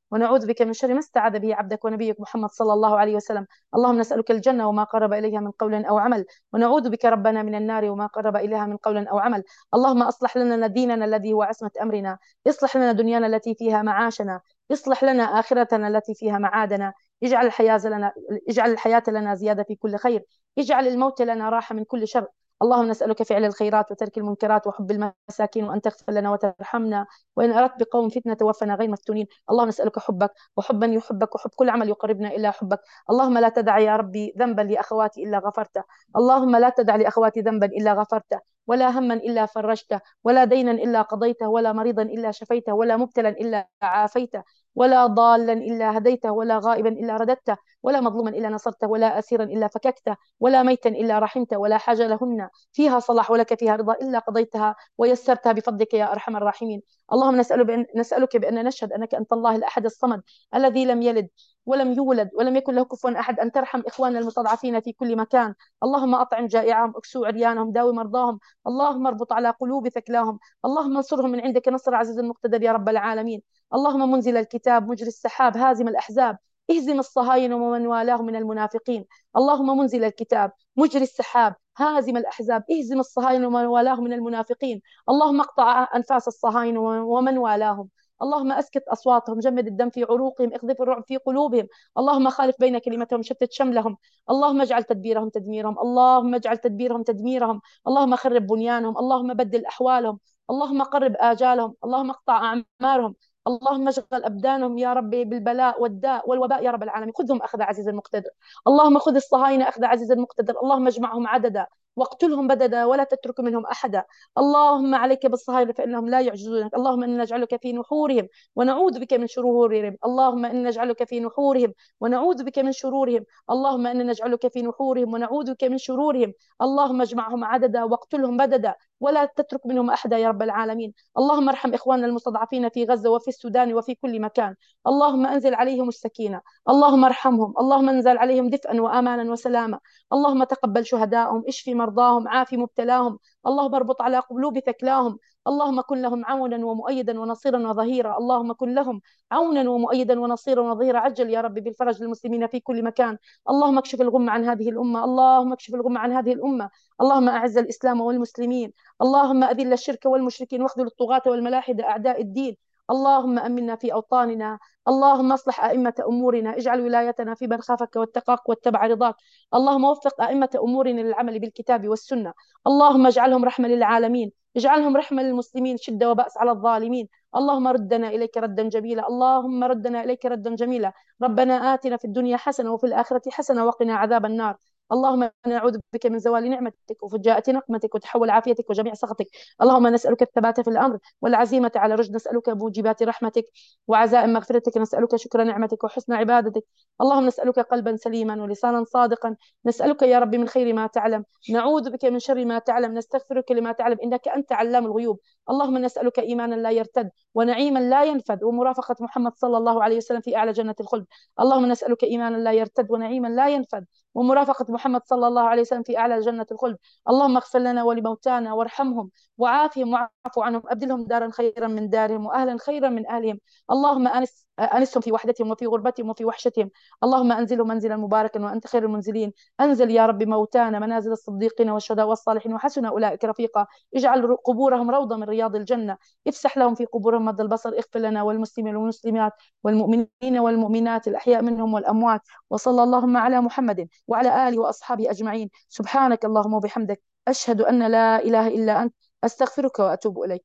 ونعوذ بك من شر ما استعاذ به عبدك ونبيك محمد صلى الله عليه وسلم. اللهم نسألك الجنة وما قرب إليها من قول أو عمل، ونعوذ بك ربنا من النار وما قرب إليها من قول أو عمل. اللهم أصلح لنا ديننا الذي هو عصمة أمرنا، اصلح لنا دنيانا التي فيها معاشنا، اصلح لنا آخرتنا التي فيها معادنا. اجعل الحياة لنا اجعل الحياة لنا زيادة في كل خير، اجعل الموت لنا راحة من كل شر. اللهم نسألك فعل الخيرات وترك المنكرات وحب المساكين، وأن تغفر لنا وترحمنا، وإن أردت بقوم فتنة توفنا غير مفتونين. اللهم نسألك حبك وحب من يحبك وحب كل عمل يقربنا إلى حبك. اللهم لا تدع يا ربي ذنبا لأخواتي إلا غفرته، اللهم لا تدع لأخواتي ذنبا إلا غفرته، ولا هما إلا فرجته، ولا دينا إلا قضيته، ولا مريضا إلا شفيته، ولا مبتلا إلا عافيته، ولا ضالا إلا هديته، ولا غائبا إلا رددته، ولا مظلوما إلا نصرته، ولا أسيرا إلا فككته، ولا ميتا إلا رحمته، ولا حاجة لهن فيها صلاح ولك فيها رضا إلا قضيتها ويسرتها بفضلك يا أرحم الراحمين. اللهم نسأل بأن نسألك بأن نشهد أنك أنت الله الأحد الصمد الذي لم يلد ولم يولد ولم يكن له كفوا أحد، أن ترحم إخواننا المستضعفين في كل مكان. اللهم أطعم جائعهم، اكسو عريانهم، داوي مرضاهم. اللهم اربط على قلوب ثكلاهم. اللهم انصرهم من عندك نصر عزيز مقتدر يا رب العالمين. اللهم منزل الكتاب، مجري السحاب، هازم الأحزاب، اهزم الصهاينة ومن والاهم من المنافقين. اللهم منزل الكتاب، مجري السحاب، هازم الأحزاب، اهزم الصهاينة ومن والاهم من المنافقين. اللهم اقطع أنفاس الصهاينة ومن والاهم. اللهم أسكت أصواتهم، جمد الدم في عروقهم، اقذف الرعب في قلوبهم. اللهم خالف بين كلمتهم، شتت شملهم. اللهم اجعل تدبيرهم تدميرهم، اللهم اجعل تدبيرهم تدميرهم. اللهم خرب بنيانهم، اللهم بدل أحوالهم، اللهم قرب آجالهم، اللهم اقطع أعمارهم. اللهم اشغل أبدانهم يا ربي بالبلاء والداء والوباء يا رب العالمين. خذهم أخذ عزيز المقتدر. اللهم خذ الصهاينة أخذ عزيز المقتدر. اللهم اجمعهم عددا واقتلهم بددا ولا تترك منهم أحدا. اللهم عليك بالصهاينة فإنهم لا يعجزونك. اللهم إنا نجعلك في نحورهم ونعوذ بك من شرورهم. اللهم إنا نجعلك في نحورهم ونعوذ بك من شرورهم. اللهم إنا نجعلك في نحورهم ونعوذ بك من شرورهم. اللهم اجمعهم عددا واقتلهم بددا ولا تترك منهم أحدا يا رب العالمين. اللهم ارحم إخواننا المستضعفين في غزة وفي السودان وفي كل مكان. اللهم أنزل عليهم السكينة، اللهم ارحمهم، اللهم انزل عليهم دفئا وأمانا وسلاما. اللهم تقبل شهداءهم، اشفي مرضاهم، عافي مبتلاهم. اللهم اربط على قلوب ثكلاهم. اللهم كن لهم عونا ومؤيدا ونصيرا وظهيرا. اللهم كن لهم عونا ومؤيدا ونصيرا وظهيرا. عجل يا رب بالفرج للمسلمين في كل مكان. اللهم اكشف الغم عن هذه الأمة، اللهم اكشف الغم عن هذه الأمة. اللهم أعز الإسلام والمسلمين. اللهم أذل الشرك والمشركين واخذل الطغاة والملاحدة أعداء الدين. اللهم أمنا في أوطاننا. اللهم اصلح أئمة أمورنا، اجعل ولايتنا في من خافك واتقاك واتبع رضاك. اللهم وفق أئمة أمورنا للعمل بالكتاب والسنة. اللهم اجعلهم رحمة للعالمين، اجعلهم رحمة للمسلمين، شدة وبأس على الظالمين. اللهم ردنا إليك ردا جميلا، اللهم ردنا إليك ردا جميلا. ربنا آتنا في الدنيا حسنة وفي الآخرة حسنة وقنا عذاب النار. اللهم نعوذ بك من زوال نعمتك وفجاءة نقمتك وتحول عافيتك وجميع سخطك. اللهم نسألك الثبات في الأمر والعزيمة على رشد، نسألك موجبات رحمتك وعزائم مغفرتك، نسألك شكر نعمتك وحسن عبادتك. اللهم نسألك قلبا سليما ولسانا صادقا. نسألك يا رب من خير ما تعلم، نعوذ بك من شر ما تعلم، نستغفرك لما تعلم، إنك أنت علام الغيوب. اللهم نسألك إيمانا لا يرتد ونعيما لا ينفد ومرافقة محمد صلى الله عليه وسلم في أعلى جنة الخلد. اللهم نسألك إيمانا لا يرتد ونعيما لا ينفد ومرافقة محمد صلى الله عليه وسلم في أعلى جنة الخلد. اللهم اغفر لنا ولموتانا وارحمهم وعافهم واعف عنهم، أبدلهم دارا خيرا من دارهم وأهلا خيرا من أهلهم. اللهم أنس أنسهم في وحدتهم وفي غربتهم وفي وحشتهم. اللهم أنزلهم منزلا مباركا وأنت خير المنزلين. أنزل يا رب موتانا منازل الصديقين والشهداء والصالحين وحسن أولئك رفيقا. اجعل قبورهم روضة من رياض الجنة. افسح لهم في قبورهم مد البصر. اغفر لنا والمسلمين والمسلمات والمؤمنين والمؤمنات الأحياء منهم والأموات. وصلى اللهم على محمد وعلى آله وأصحابه أجمعين. سبحانك اللهم وبحمدك، أشهد أن لا إله إلا أنت، أستغفرك وأتوب إليك.